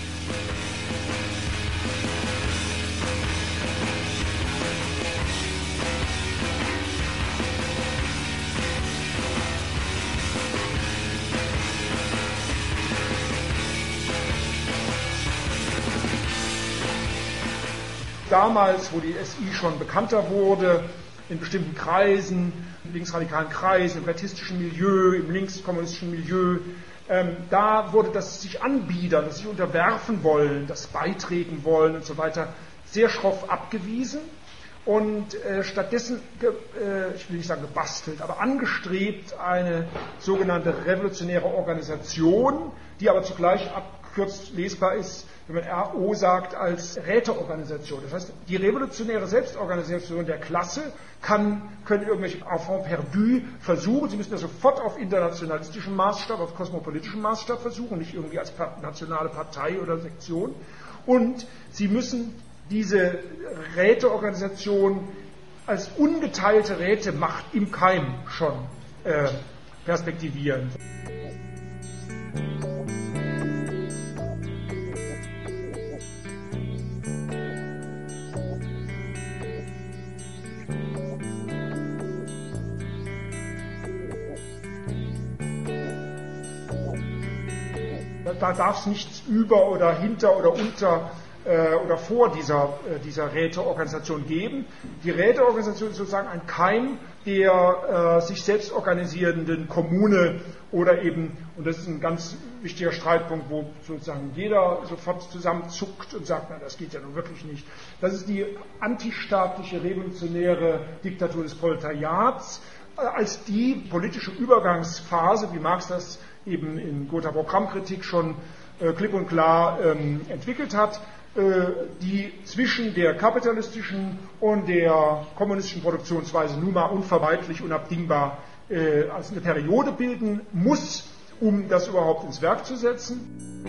Damals, wo die SI schon bekannter wurde, in bestimmten Kreisen, linksradikalen Kreisen, im bretistischen Milieu, im linkskommunistischen Milieu, da wurde das sich anbiedern, das sich unterwerfen wollen, das beitreten wollen und so weiter, sehr schroff abgewiesen und stattdessen, ich will nicht sagen gebastelt, aber angestrebt eine sogenannte revolutionäre Organisation, die aber zugleich abkürzt lesbar ist, wenn man RO sagt, als Räteorganisation. Das heißt, die revolutionäre Selbstorganisation der Klasse können irgendwelche Enfants perdus versuchen. Sie müssen das sofort auf internationalistischem Maßstab, auf kosmopolitischem Maßstab versuchen, nicht irgendwie als nationale Partei oder Sektion. Und sie müssen diese Räteorganisation als ungeteilte Rätemacht im Keim schon perspektivieren. Da darf es nichts über oder hinter oder unter oder vor dieser Räteorganisation geben. Die Räteorganisation ist sozusagen ein Keim der sich selbst organisierenden Kommune oder eben, und das ist ein ganz wichtiger Streitpunkt, wo sozusagen jeder sofort zusammenzuckt und sagt, na, das geht ja nun wirklich nicht. Das ist die antistaatliche revolutionäre Diktatur des Proletariats als die politische Übergangsphase, wie Marx das eben in Gotha Programmkritik schon klipp und klar entwickelt hat. die zwischen der kapitalistischen und der kommunistischen Produktionsweise nun mal unvermeidlich, unabdingbar als eine Periode bilden muss, um das überhaupt ins Werk zu setzen.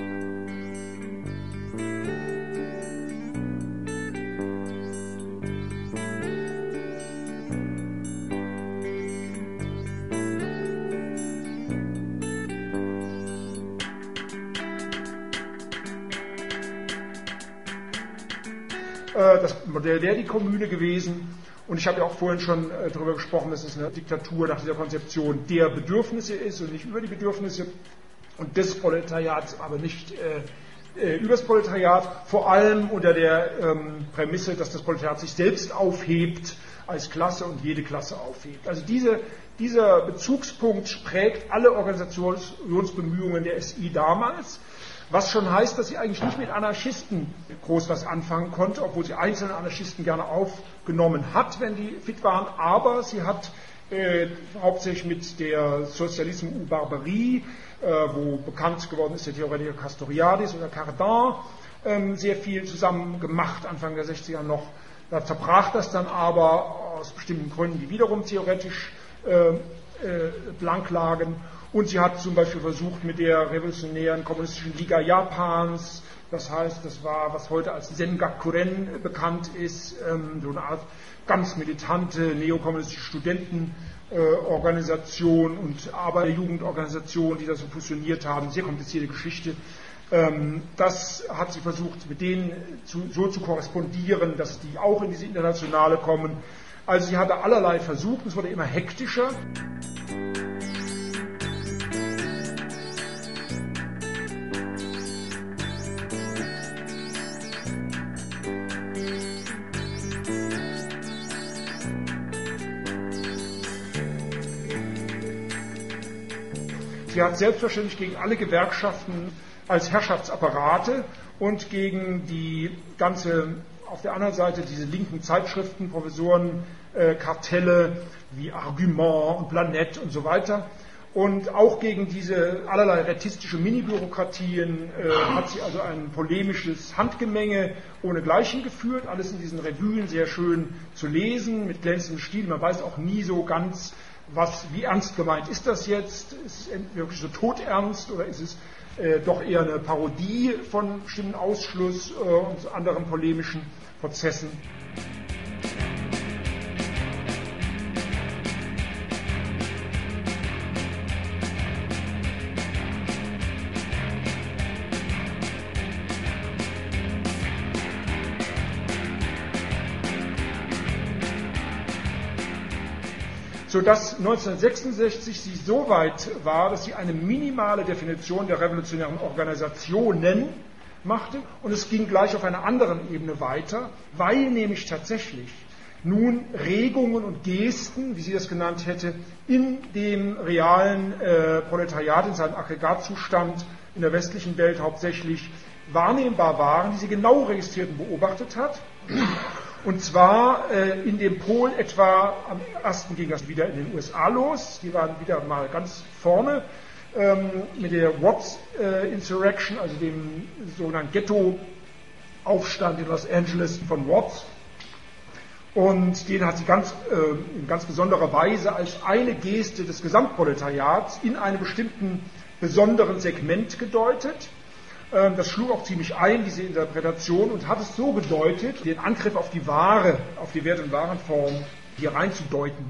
Das Modell wäre die Kommune gewesen. Und ich habe ja auch vorhin schon darüber gesprochen, dass es eine Diktatur nach dieser Konzeption der Bedürfnisse ist und nicht über die Bedürfnisse und des Proletariats, aber nicht übers Proletariat, vor allem unter der Prämisse, dass das Proletariat sich selbst aufhebt als Klasse und jede Klasse aufhebt. Also dieser Bezugspunkt prägt alle Organisationsbemühungen der SI damals. Was schon heißt, dass sie eigentlich nicht mit Anarchisten groß was anfangen konnte, obwohl sie einzelne Anarchisten gerne aufgenommen hat, wenn die fit waren. Aber sie hat hauptsächlich mit der Socialisme ou Barbarie, wo bekannt geworden ist der Theoretiker Castoriadis oder Cardin, sehr viel zusammen gemacht, Anfang der 60er noch. Da zerbrach das dann aber aus bestimmten Gründen, die wiederum theoretisch blank lagen. Und sie hat zum Beispiel versucht, mit der revolutionären kommunistischen Liga Japans, das heißt, das war, was heute als Sengakuren bekannt ist, so eine Art ganz militante neokommunistische Studentenorganisation und Arbeiterjugendorganisation, die da so fusioniert haben, sehr komplizierte Geschichte. Das hat sie versucht, mit denen so zu korrespondieren, dass die auch in diese Internationale kommen. Also sie hatte allerlei versucht, es wurde immer hektischer. Sie hat selbstverständlich gegen alle Gewerkschaften als Herrschaftsapparate und gegen die ganze, auf der anderen Seite diese linken Zeitschriften, Professoren, Kartelle wie Argument und Planète und so weiter. Und auch gegen diese allerlei retistische Mini-Bürokratien hat sie also ein polemisches Handgemenge ohnegleichen geführt. Alles in diesen Revuen sehr schön zu lesen, mit glänzendem Stil. Man weiß auch nie so ganz, wie ernst gemeint ist das jetzt? Ist es wirklich so todernst oder ist es doch eher eine Parodie von bestimmten Ausschluss und anderen polemischen Prozessen? Sodass 1966 sie so weit war, dass sie eine minimale Definition der revolutionären Organisationen machte und es ging gleich auf einer anderen Ebene weiter, weil nämlich tatsächlich nun Regungen und Gesten, wie sie das genannt hätte, in dem realen Proletariat, in seinem Aggregatzustand in der westlichen Welt hauptsächlich wahrnehmbar waren, die sie genau registriert und beobachtet hat. Und zwar in dem Pol etwa, am ersten ging das wieder in den USA los, die waren wieder mal ganz vorne mit der Watts Insurrection, also dem sogenannten Ghetto-Aufstand in Los Angeles von Watts. Und den hat sie in ganz besonderer Weise als eine Geste des Gesamtproletariats in einem bestimmten besonderen Segment gedeutet. Das schlug auch ziemlich ein, diese Interpretation, und hat es so gedeutet, den Angriff auf die Ware, auf die Wert- und Warenform hier reinzudeuten.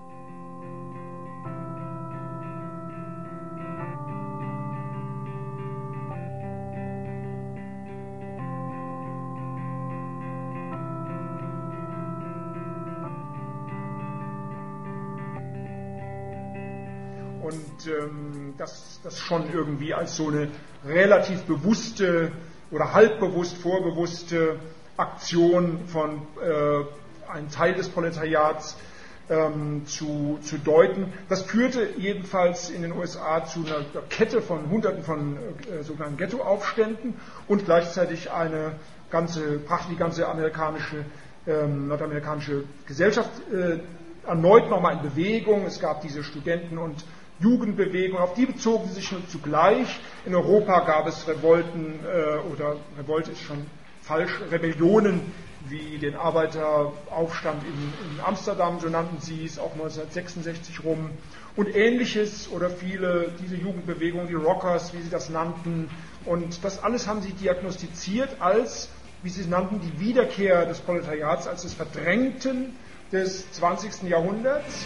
Und das schon irgendwie als so eine relativ bewusste oder halbbewusst vorbewusste Aktion von einem Teil des Proletariats zu deuten. Das führte jedenfalls in den USA zu einer Kette von Hunderten von sogenannten Ghetto-Aufständen und gleichzeitig brachte die ganze nordamerikanische Gesellschaft erneut nochmal in Bewegung. Es gab diese Studenten- und Jugendbewegung, auf die bezogen sie sich nur zugleich. In Europa gab es Revolten, oder Revolte ist schon Falschrebellionen wie den Arbeiteraufstand in Amsterdam, so nannten sie es, auch 1966 rum, und Ähnliches, oder diese Jugendbewegung, die Rockers, wie sie das nannten, und das alles haben sie diagnostiziert als, wie sie es nannten, die Wiederkehr des Proletariats, als das Verdrängten des 20. Jahrhunderts.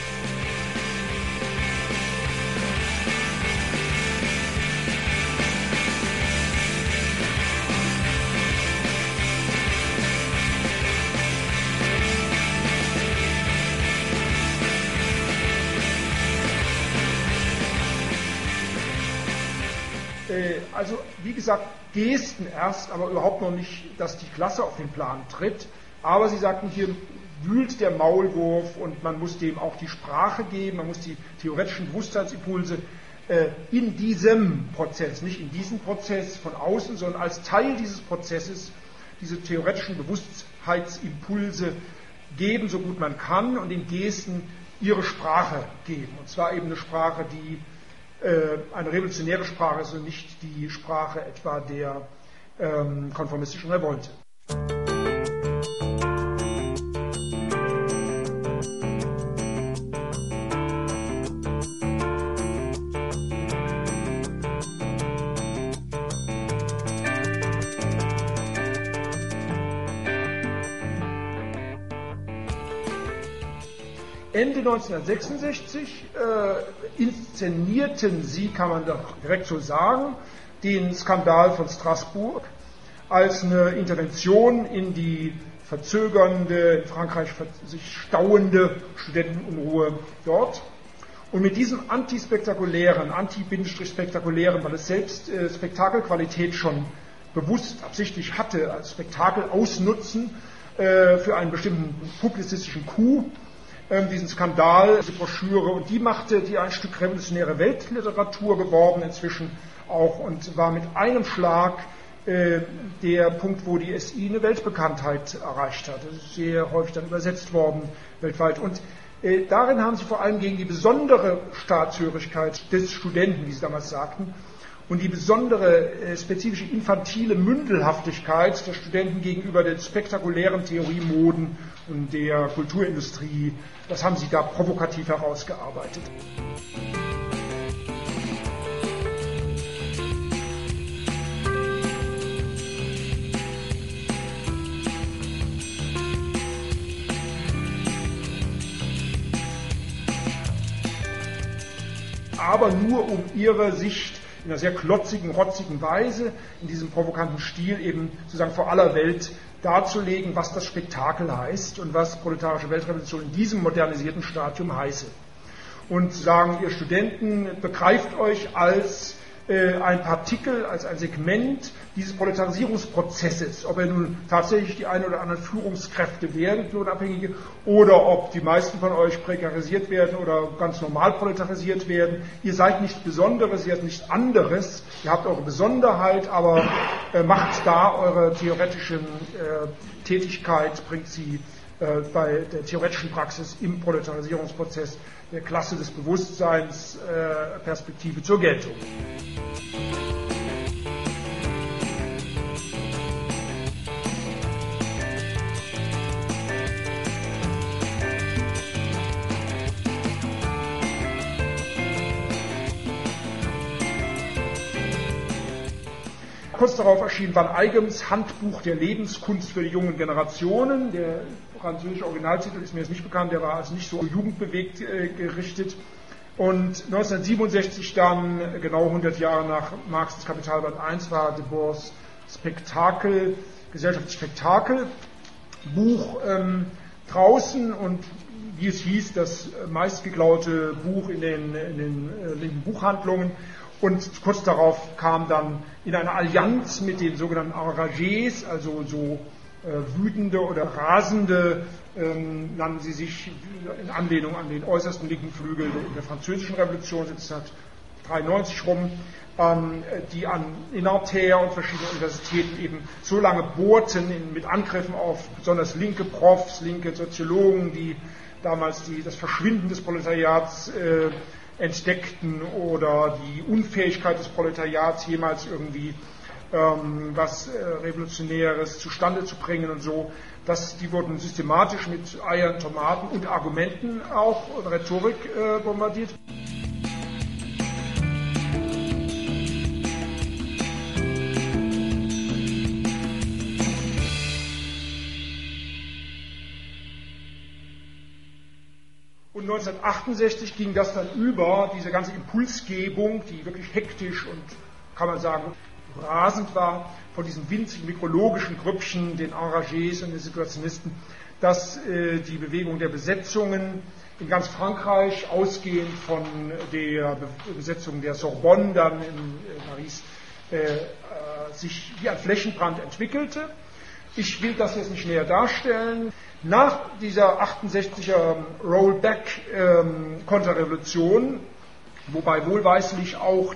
Also, wie gesagt, Gesten erst, aber überhaupt noch nicht, dass die Klasse auf den Plan tritt. Aber sie sagten, hier wühlt der Maulwurf und man muss dem auch die Sprache geben, man muss die theoretischen Bewusstseinsimpulse in diesem Prozess, nicht in diesem Prozess von außen, sondern als Teil dieses Prozesses diese theoretischen Bewusstheitsimpulse geben, so gut man kann, und den Gesten ihre Sprache geben. Und zwar eben eine Sprache, die eine revolutionäre Sprache ist und nicht die Sprache etwa der konformistischen Revolte. Ende 1966 inszenierten sie, kann man doch direkt so sagen, den Skandal von Straßburg als eine Intervention in die verzögernde, in Frankreich sich stauende Studentenunruhe dort. Und mit diesem antispektakulären, anti-spektakulären, weil es selbst Spektakelqualität schon bewusst absichtlich hatte, als Spektakel ausnutzen für einen bestimmten publizistischen Coup, diesen Skandal, diese Broschüre, und die machte die ein Stück revolutionäre Weltliteratur geworden inzwischen auch, und war mit einem Schlag der Punkt, wo die SI eine Weltbekanntheit erreicht hat. Das ist sehr häufig dann übersetzt worden weltweit. Und darin haben sie vor allem gegen die besondere Staatshörigkeit des Studenten, wie sie damals sagten, und die besondere spezifische infantile Mündelhaftigkeit der Studenten gegenüber den spektakulären Theoriemoden und der Kulturindustrie, das haben sie da provokativ herausgearbeitet. Aber nur um ihre Sicht in einer sehr klotzigen, rotzigen Weise, in diesem provokanten Stil eben sozusagen vor aller Welt darzulegen, was das Spektakel heißt und was proletarische Weltrevolution in diesem modernisierten Stadium heiße. Und sagen, ihr Studenten, begreift euch als ein Partikel, als ein Segment dieses Proletarisierungsprozesses, ob ihr nun tatsächlich die ein oder anderen Führungskräfte werdet, Lohnabhängige, oder ob die meisten von euch prekarisiert werden oder ganz normal proletarisiert werden. Ihr seid nichts Besonderes, ihr seid nichts anderes, ihr habt eure Besonderheit, aber macht da eure theoretische Tätigkeit, bringt sie bei der theoretischen Praxis im Proletarisierungsprozess der Klasse des Bewusstseins Perspektive zur Geltung. Kurz darauf erschien Van Eyckems Handbuch der Lebenskunst für die jungen Generationen. Der französische Originaltitel ist mir jetzt nicht bekannt, der war also nicht so jugendbewegt gerichtet. Und 1967 dann, genau 100 Jahre nach Marx' das Kapitalband I, war Debord's Spektakel, Gesellschaftsspektakel, Buch draußen, und wie es hieß, das meistgeklaute Buch in den Buchhandlungen. Und kurz darauf kam dann in einer Allianz mit den sogenannten Enragés, also so wütende oder rasende, nannten sie sich in Anlehnung an den äußersten linken Flügel der französischen Revolution 1793 rum, die in Nanterre und verschiedenen Universitäten eben so lange bohrten mit Angriffen auf besonders linke Profs, linke Soziologen, die damals das Verschwinden des Proletariats entdeckten oder die Unfähigkeit des Proletariats jemals irgendwie was Revolutionäres zustande zu bringen und so. Die wurden systematisch mit Eiern, Tomaten und Argumenten auch und Rhetorik bombardiert. Und 1968 ging das dann über, diese ganze Impulsgebung, die wirklich hektisch und, kann man sagen, rasend war, von diesen winzigen mikrologischen Grüppchen, den Enragés und den Situationisten, dass die Bewegung der Besetzungen in ganz Frankreich, ausgehend von der Besetzung der Sorbonne dann in Paris, sich wie ein Flächenbrand entwickelte. Ich will das jetzt nicht näher darstellen. Nach dieser 68er Rollback-Konterrevolution, wobei wohlweislich auch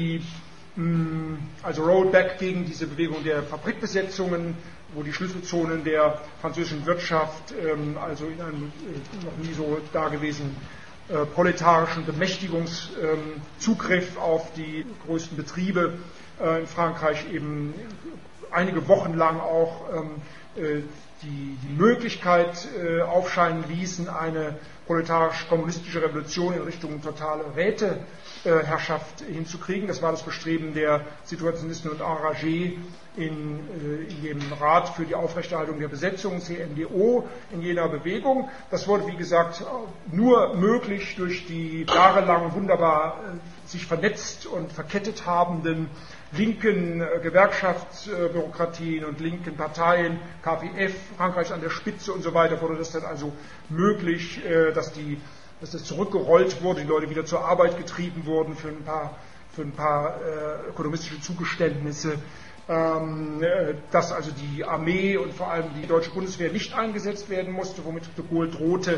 also Rollback gegen diese Bewegung der Fabrikbesetzungen, wo die Schlüsselzonen der französischen Wirtschaft also in einem noch nie so dagewesenen proletarischen Bemächtigungszugriff auf die größten Betriebe in Frankreich eben einige Wochen lang auch die Möglichkeit aufscheinen ließen, eine proletarisch-kommunistische Revolution in Richtung totale Räteherrschaft hinzukriegen. Das war das Bestreben der Situationisten und Enragés in dem Rat für die Aufrechterhaltung der Besetzung, CNDO, in jener Bewegung. Das wurde, wie gesagt, nur möglich durch die jahrelang wunderbar sich vernetzt und verkettet habenden linken Gewerkschaftsbürokratien und linken Parteien, KPF, Frankreich an der Spitze und so weiter, wurde das dann also möglich, dass das zurückgerollt wurde, die Leute wieder zur Arbeit getrieben wurden für ein paar ökonomistische Zugeständnisse, dass also die Armee und vor allem die deutsche Bundeswehr nicht eingesetzt werden musste, womit de Gaulle drohte.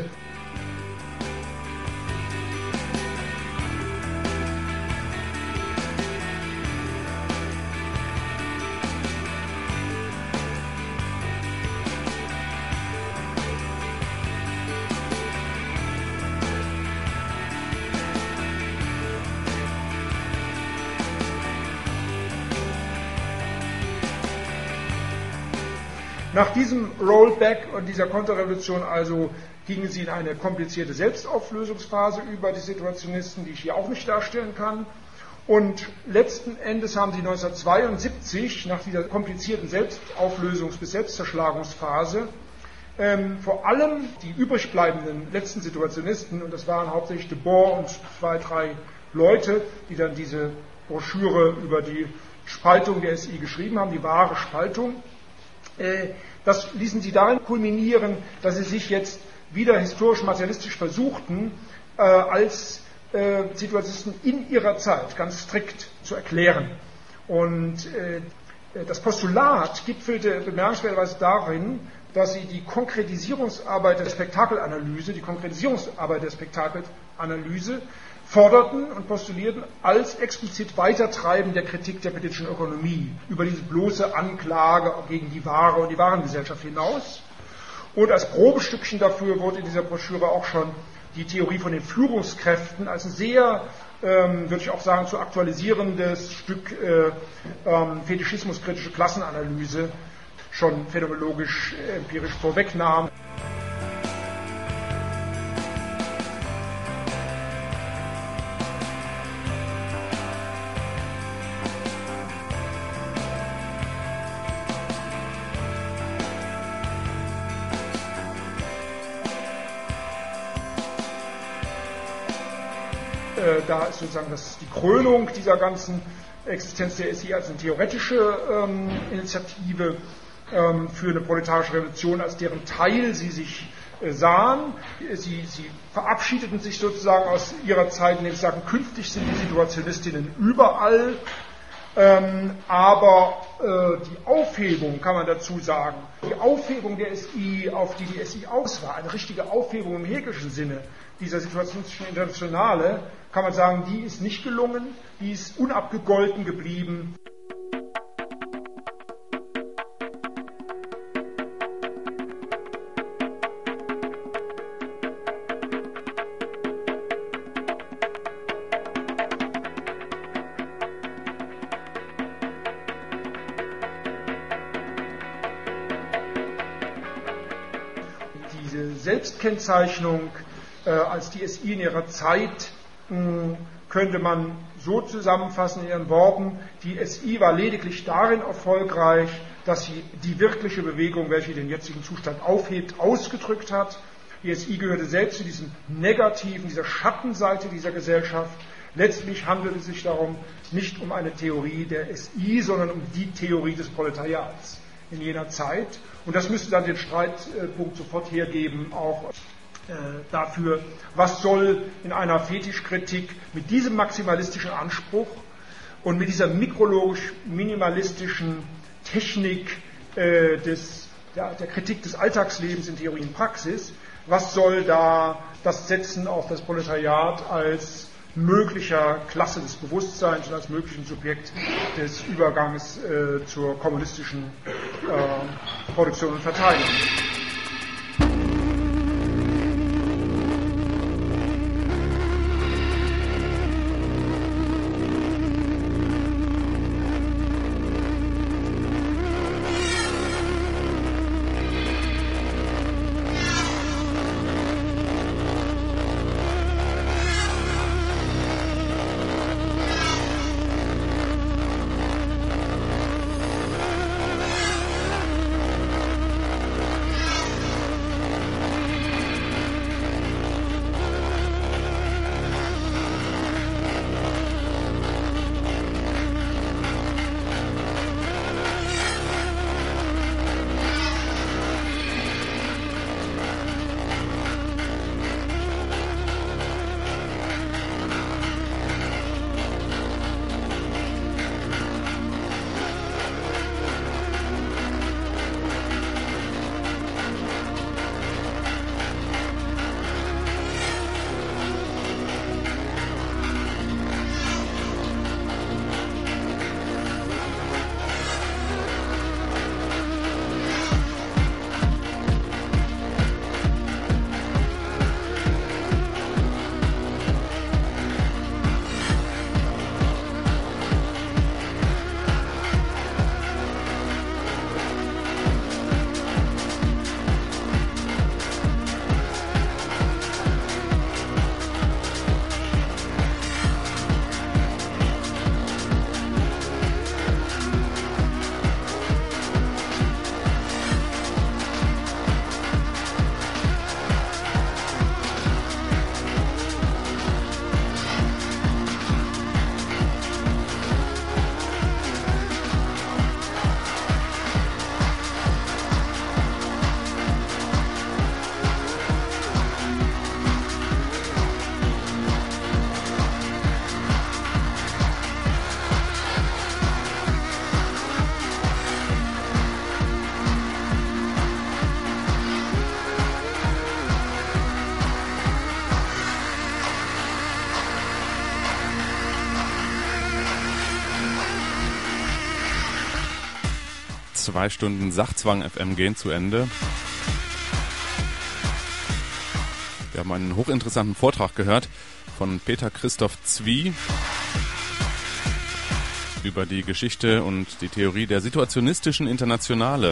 Nach diesem Rollback und dieser Konterrevolution also gingen sie in eine komplizierte Selbstauflösungsphase über, die Situationisten, die ich hier auch nicht darstellen kann. Und letzten Endes haben sie 1972, nach dieser komplizierten bis Selbstzerschlagungsphase, vor allem die übrig bleibenden letzten Situationisten, und das waren hauptsächlich de Boer und 2, 3 Leute, die dann diese Broschüre über die Spaltung der SI geschrieben haben, die wahre Spaltung, das ließen sie darin kulminieren, dass sie sich jetzt wieder historisch-materialistisch versuchten, als Situationisten in ihrer Zeit ganz strikt zu erklären. Und das Postulat gipfelte bemerkenswerterweise darin, dass sie die Konkretisierungsarbeit der Spektakelanalyse forderten und postulierten als explizit Weitertreiben der Kritik der politischen Ökonomie über diese bloße Anklage gegen die Ware und die Warengesellschaft hinaus. Und als Probestückchen dafür wurde in dieser Broschüre auch schon die Theorie von den Führungskräften als ein sehr, würde ich auch sagen, zu aktualisierendes Stück fetischismuskritische Klassenanalyse schon phänomenologisch, empirisch vorwegnahm. Da ist sozusagen die Krönung dieser ganzen Existenz der SI als eine theoretische Initiative für eine proletarische Revolution, als deren Teil sie sich sahen. Sie verabschiedeten sich sozusagen aus ihrer Zeit, indem sie sagten, künftig sind die Situationistinnen überall. Aber die Aufhebung, kann man dazu sagen, die Aufhebung der SI, auf die SI aus war, eine richtige Aufhebung im hegelischen Sinne dieser situationistischen Internationale, kann man sagen, die ist nicht gelungen, die ist unabgegolten geblieben. Selbstkennzeichnung als die SI in ihrer Zeit könnte man so zusammenfassen in ihren Worten: Die SI war lediglich darin erfolgreich, dass sie die wirkliche Bewegung, welche den jetzigen Zustand aufhebt, ausgedrückt hat. Die SI gehörte selbst zu diesem negativen, dieser Schattenseite dieser Gesellschaft. Letztlich handelt es sich darum nicht um eine Theorie der SI, sondern um die Theorie des Proletariats in jener Zeit. Und das müsste dann den Streitpunkt sofort hergeben, auch dafür, was soll in einer Fetischkritik mit diesem maximalistischen Anspruch und mit dieser mikrologisch-minimalistischen Technik der Kritik des Alltagslebens in Theorie und Praxis, was soll da das Setzen auf das Proletariat als möglicher Klasse des Bewusstseins und als möglichen Subjekt des Überganges zur kommunistischen Produktion und Verteilung? Zwei Stunden Sachzwang FM gehen zu Ende. Wir haben einen hochinteressanten Vortrag gehört von Peter Christoph Zwie über die Geschichte und die Theorie der situationistischen Internationale.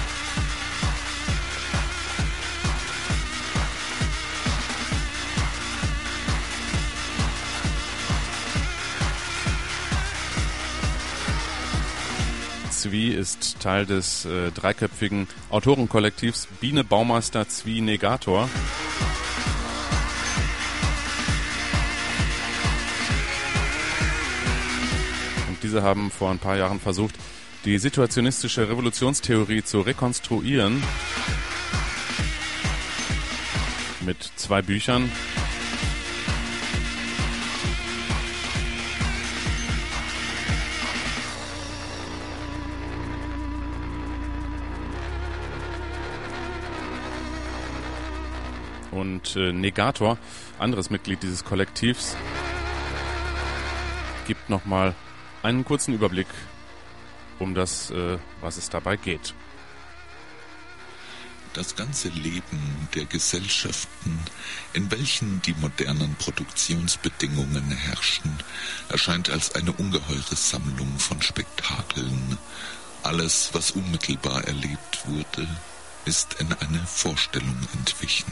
Zwie ist Teil des dreiköpfigen Autorenkollektivs Biene Baumeister Zwie Negator. Und diese haben vor ein paar Jahren versucht, die situationistische Revolutionstheorie zu rekonstruieren mit 2 Büchern. Und Negator, anderes Mitglied dieses Kollektivs, gibt nochmal einen kurzen Überblick um das, was es dabei geht. Das ganze Leben der Gesellschaften, in welchen die modernen Produktionsbedingungen herrschen, erscheint als eine ungeheure Sammlung von Spektakeln. Alles, was unmittelbar erlebt wurde, ist in eine Vorstellung entwichen.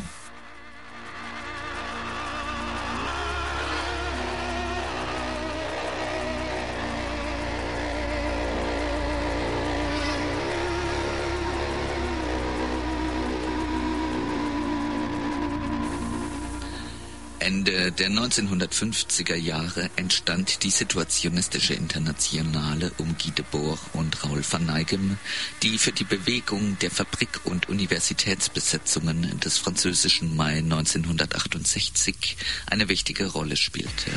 Ende der 1950er Jahre entstand die Situationistische Internationale um Guy Debord und Raoul van Neigem, die für die Bewegung der Fabrik- und Universitätsbesetzungen des französischen Mai 1968 eine wichtige Rolle spielte.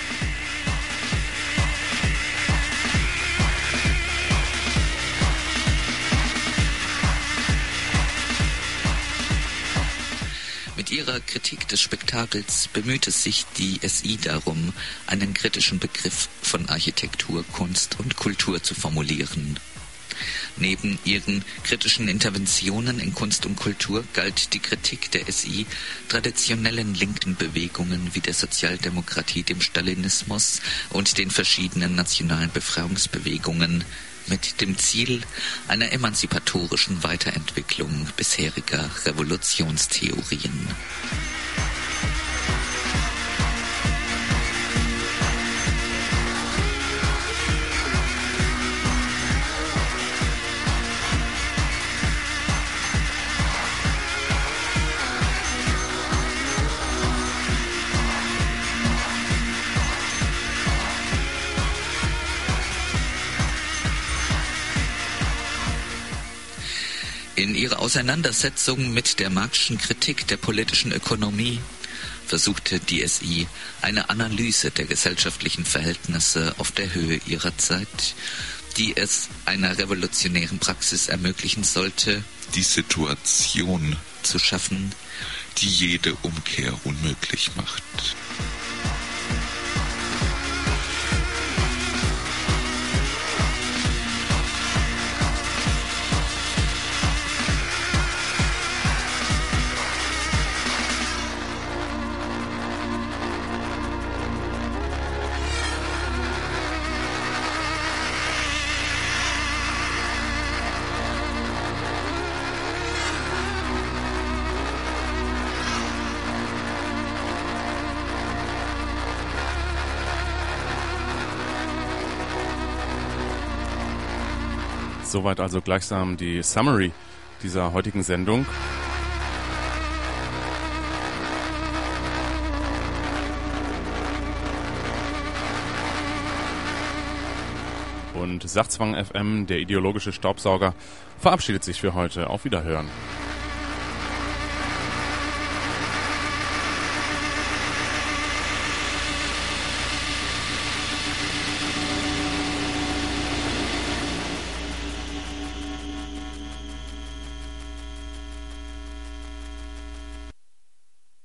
Mit ihrer Kritik des Spektakels bemühte sich die SI darum, einen kritischen Begriff von Architektur, Kunst und Kultur zu formulieren. Neben ihren kritischen Interventionen in Kunst und Kultur galt die Kritik der SI traditionellen linken Bewegungen wie der Sozialdemokratie, dem Stalinismus und den verschiedenen nationalen Befreiungsbewegungen mit dem Ziel einer emanzipatorischen Weiterentwicklung bisheriger Revolutionstheorien. In ihrer Auseinandersetzung mit der Marx'schen Kritik der politischen Ökonomie versuchte die SI eine Analyse der gesellschaftlichen Verhältnisse auf der Höhe ihrer Zeit, die es einer revolutionären Praxis ermöglichen sollte, die Situation zu schaffen, die jede Umkehr unmöglich macht. Soweit also gleichsam die Summary dieser heutigen Sendung. Und Sachzwang FM, der ideologische Staubsauger, verabschiedet sich für heute. Auf Wiederhören.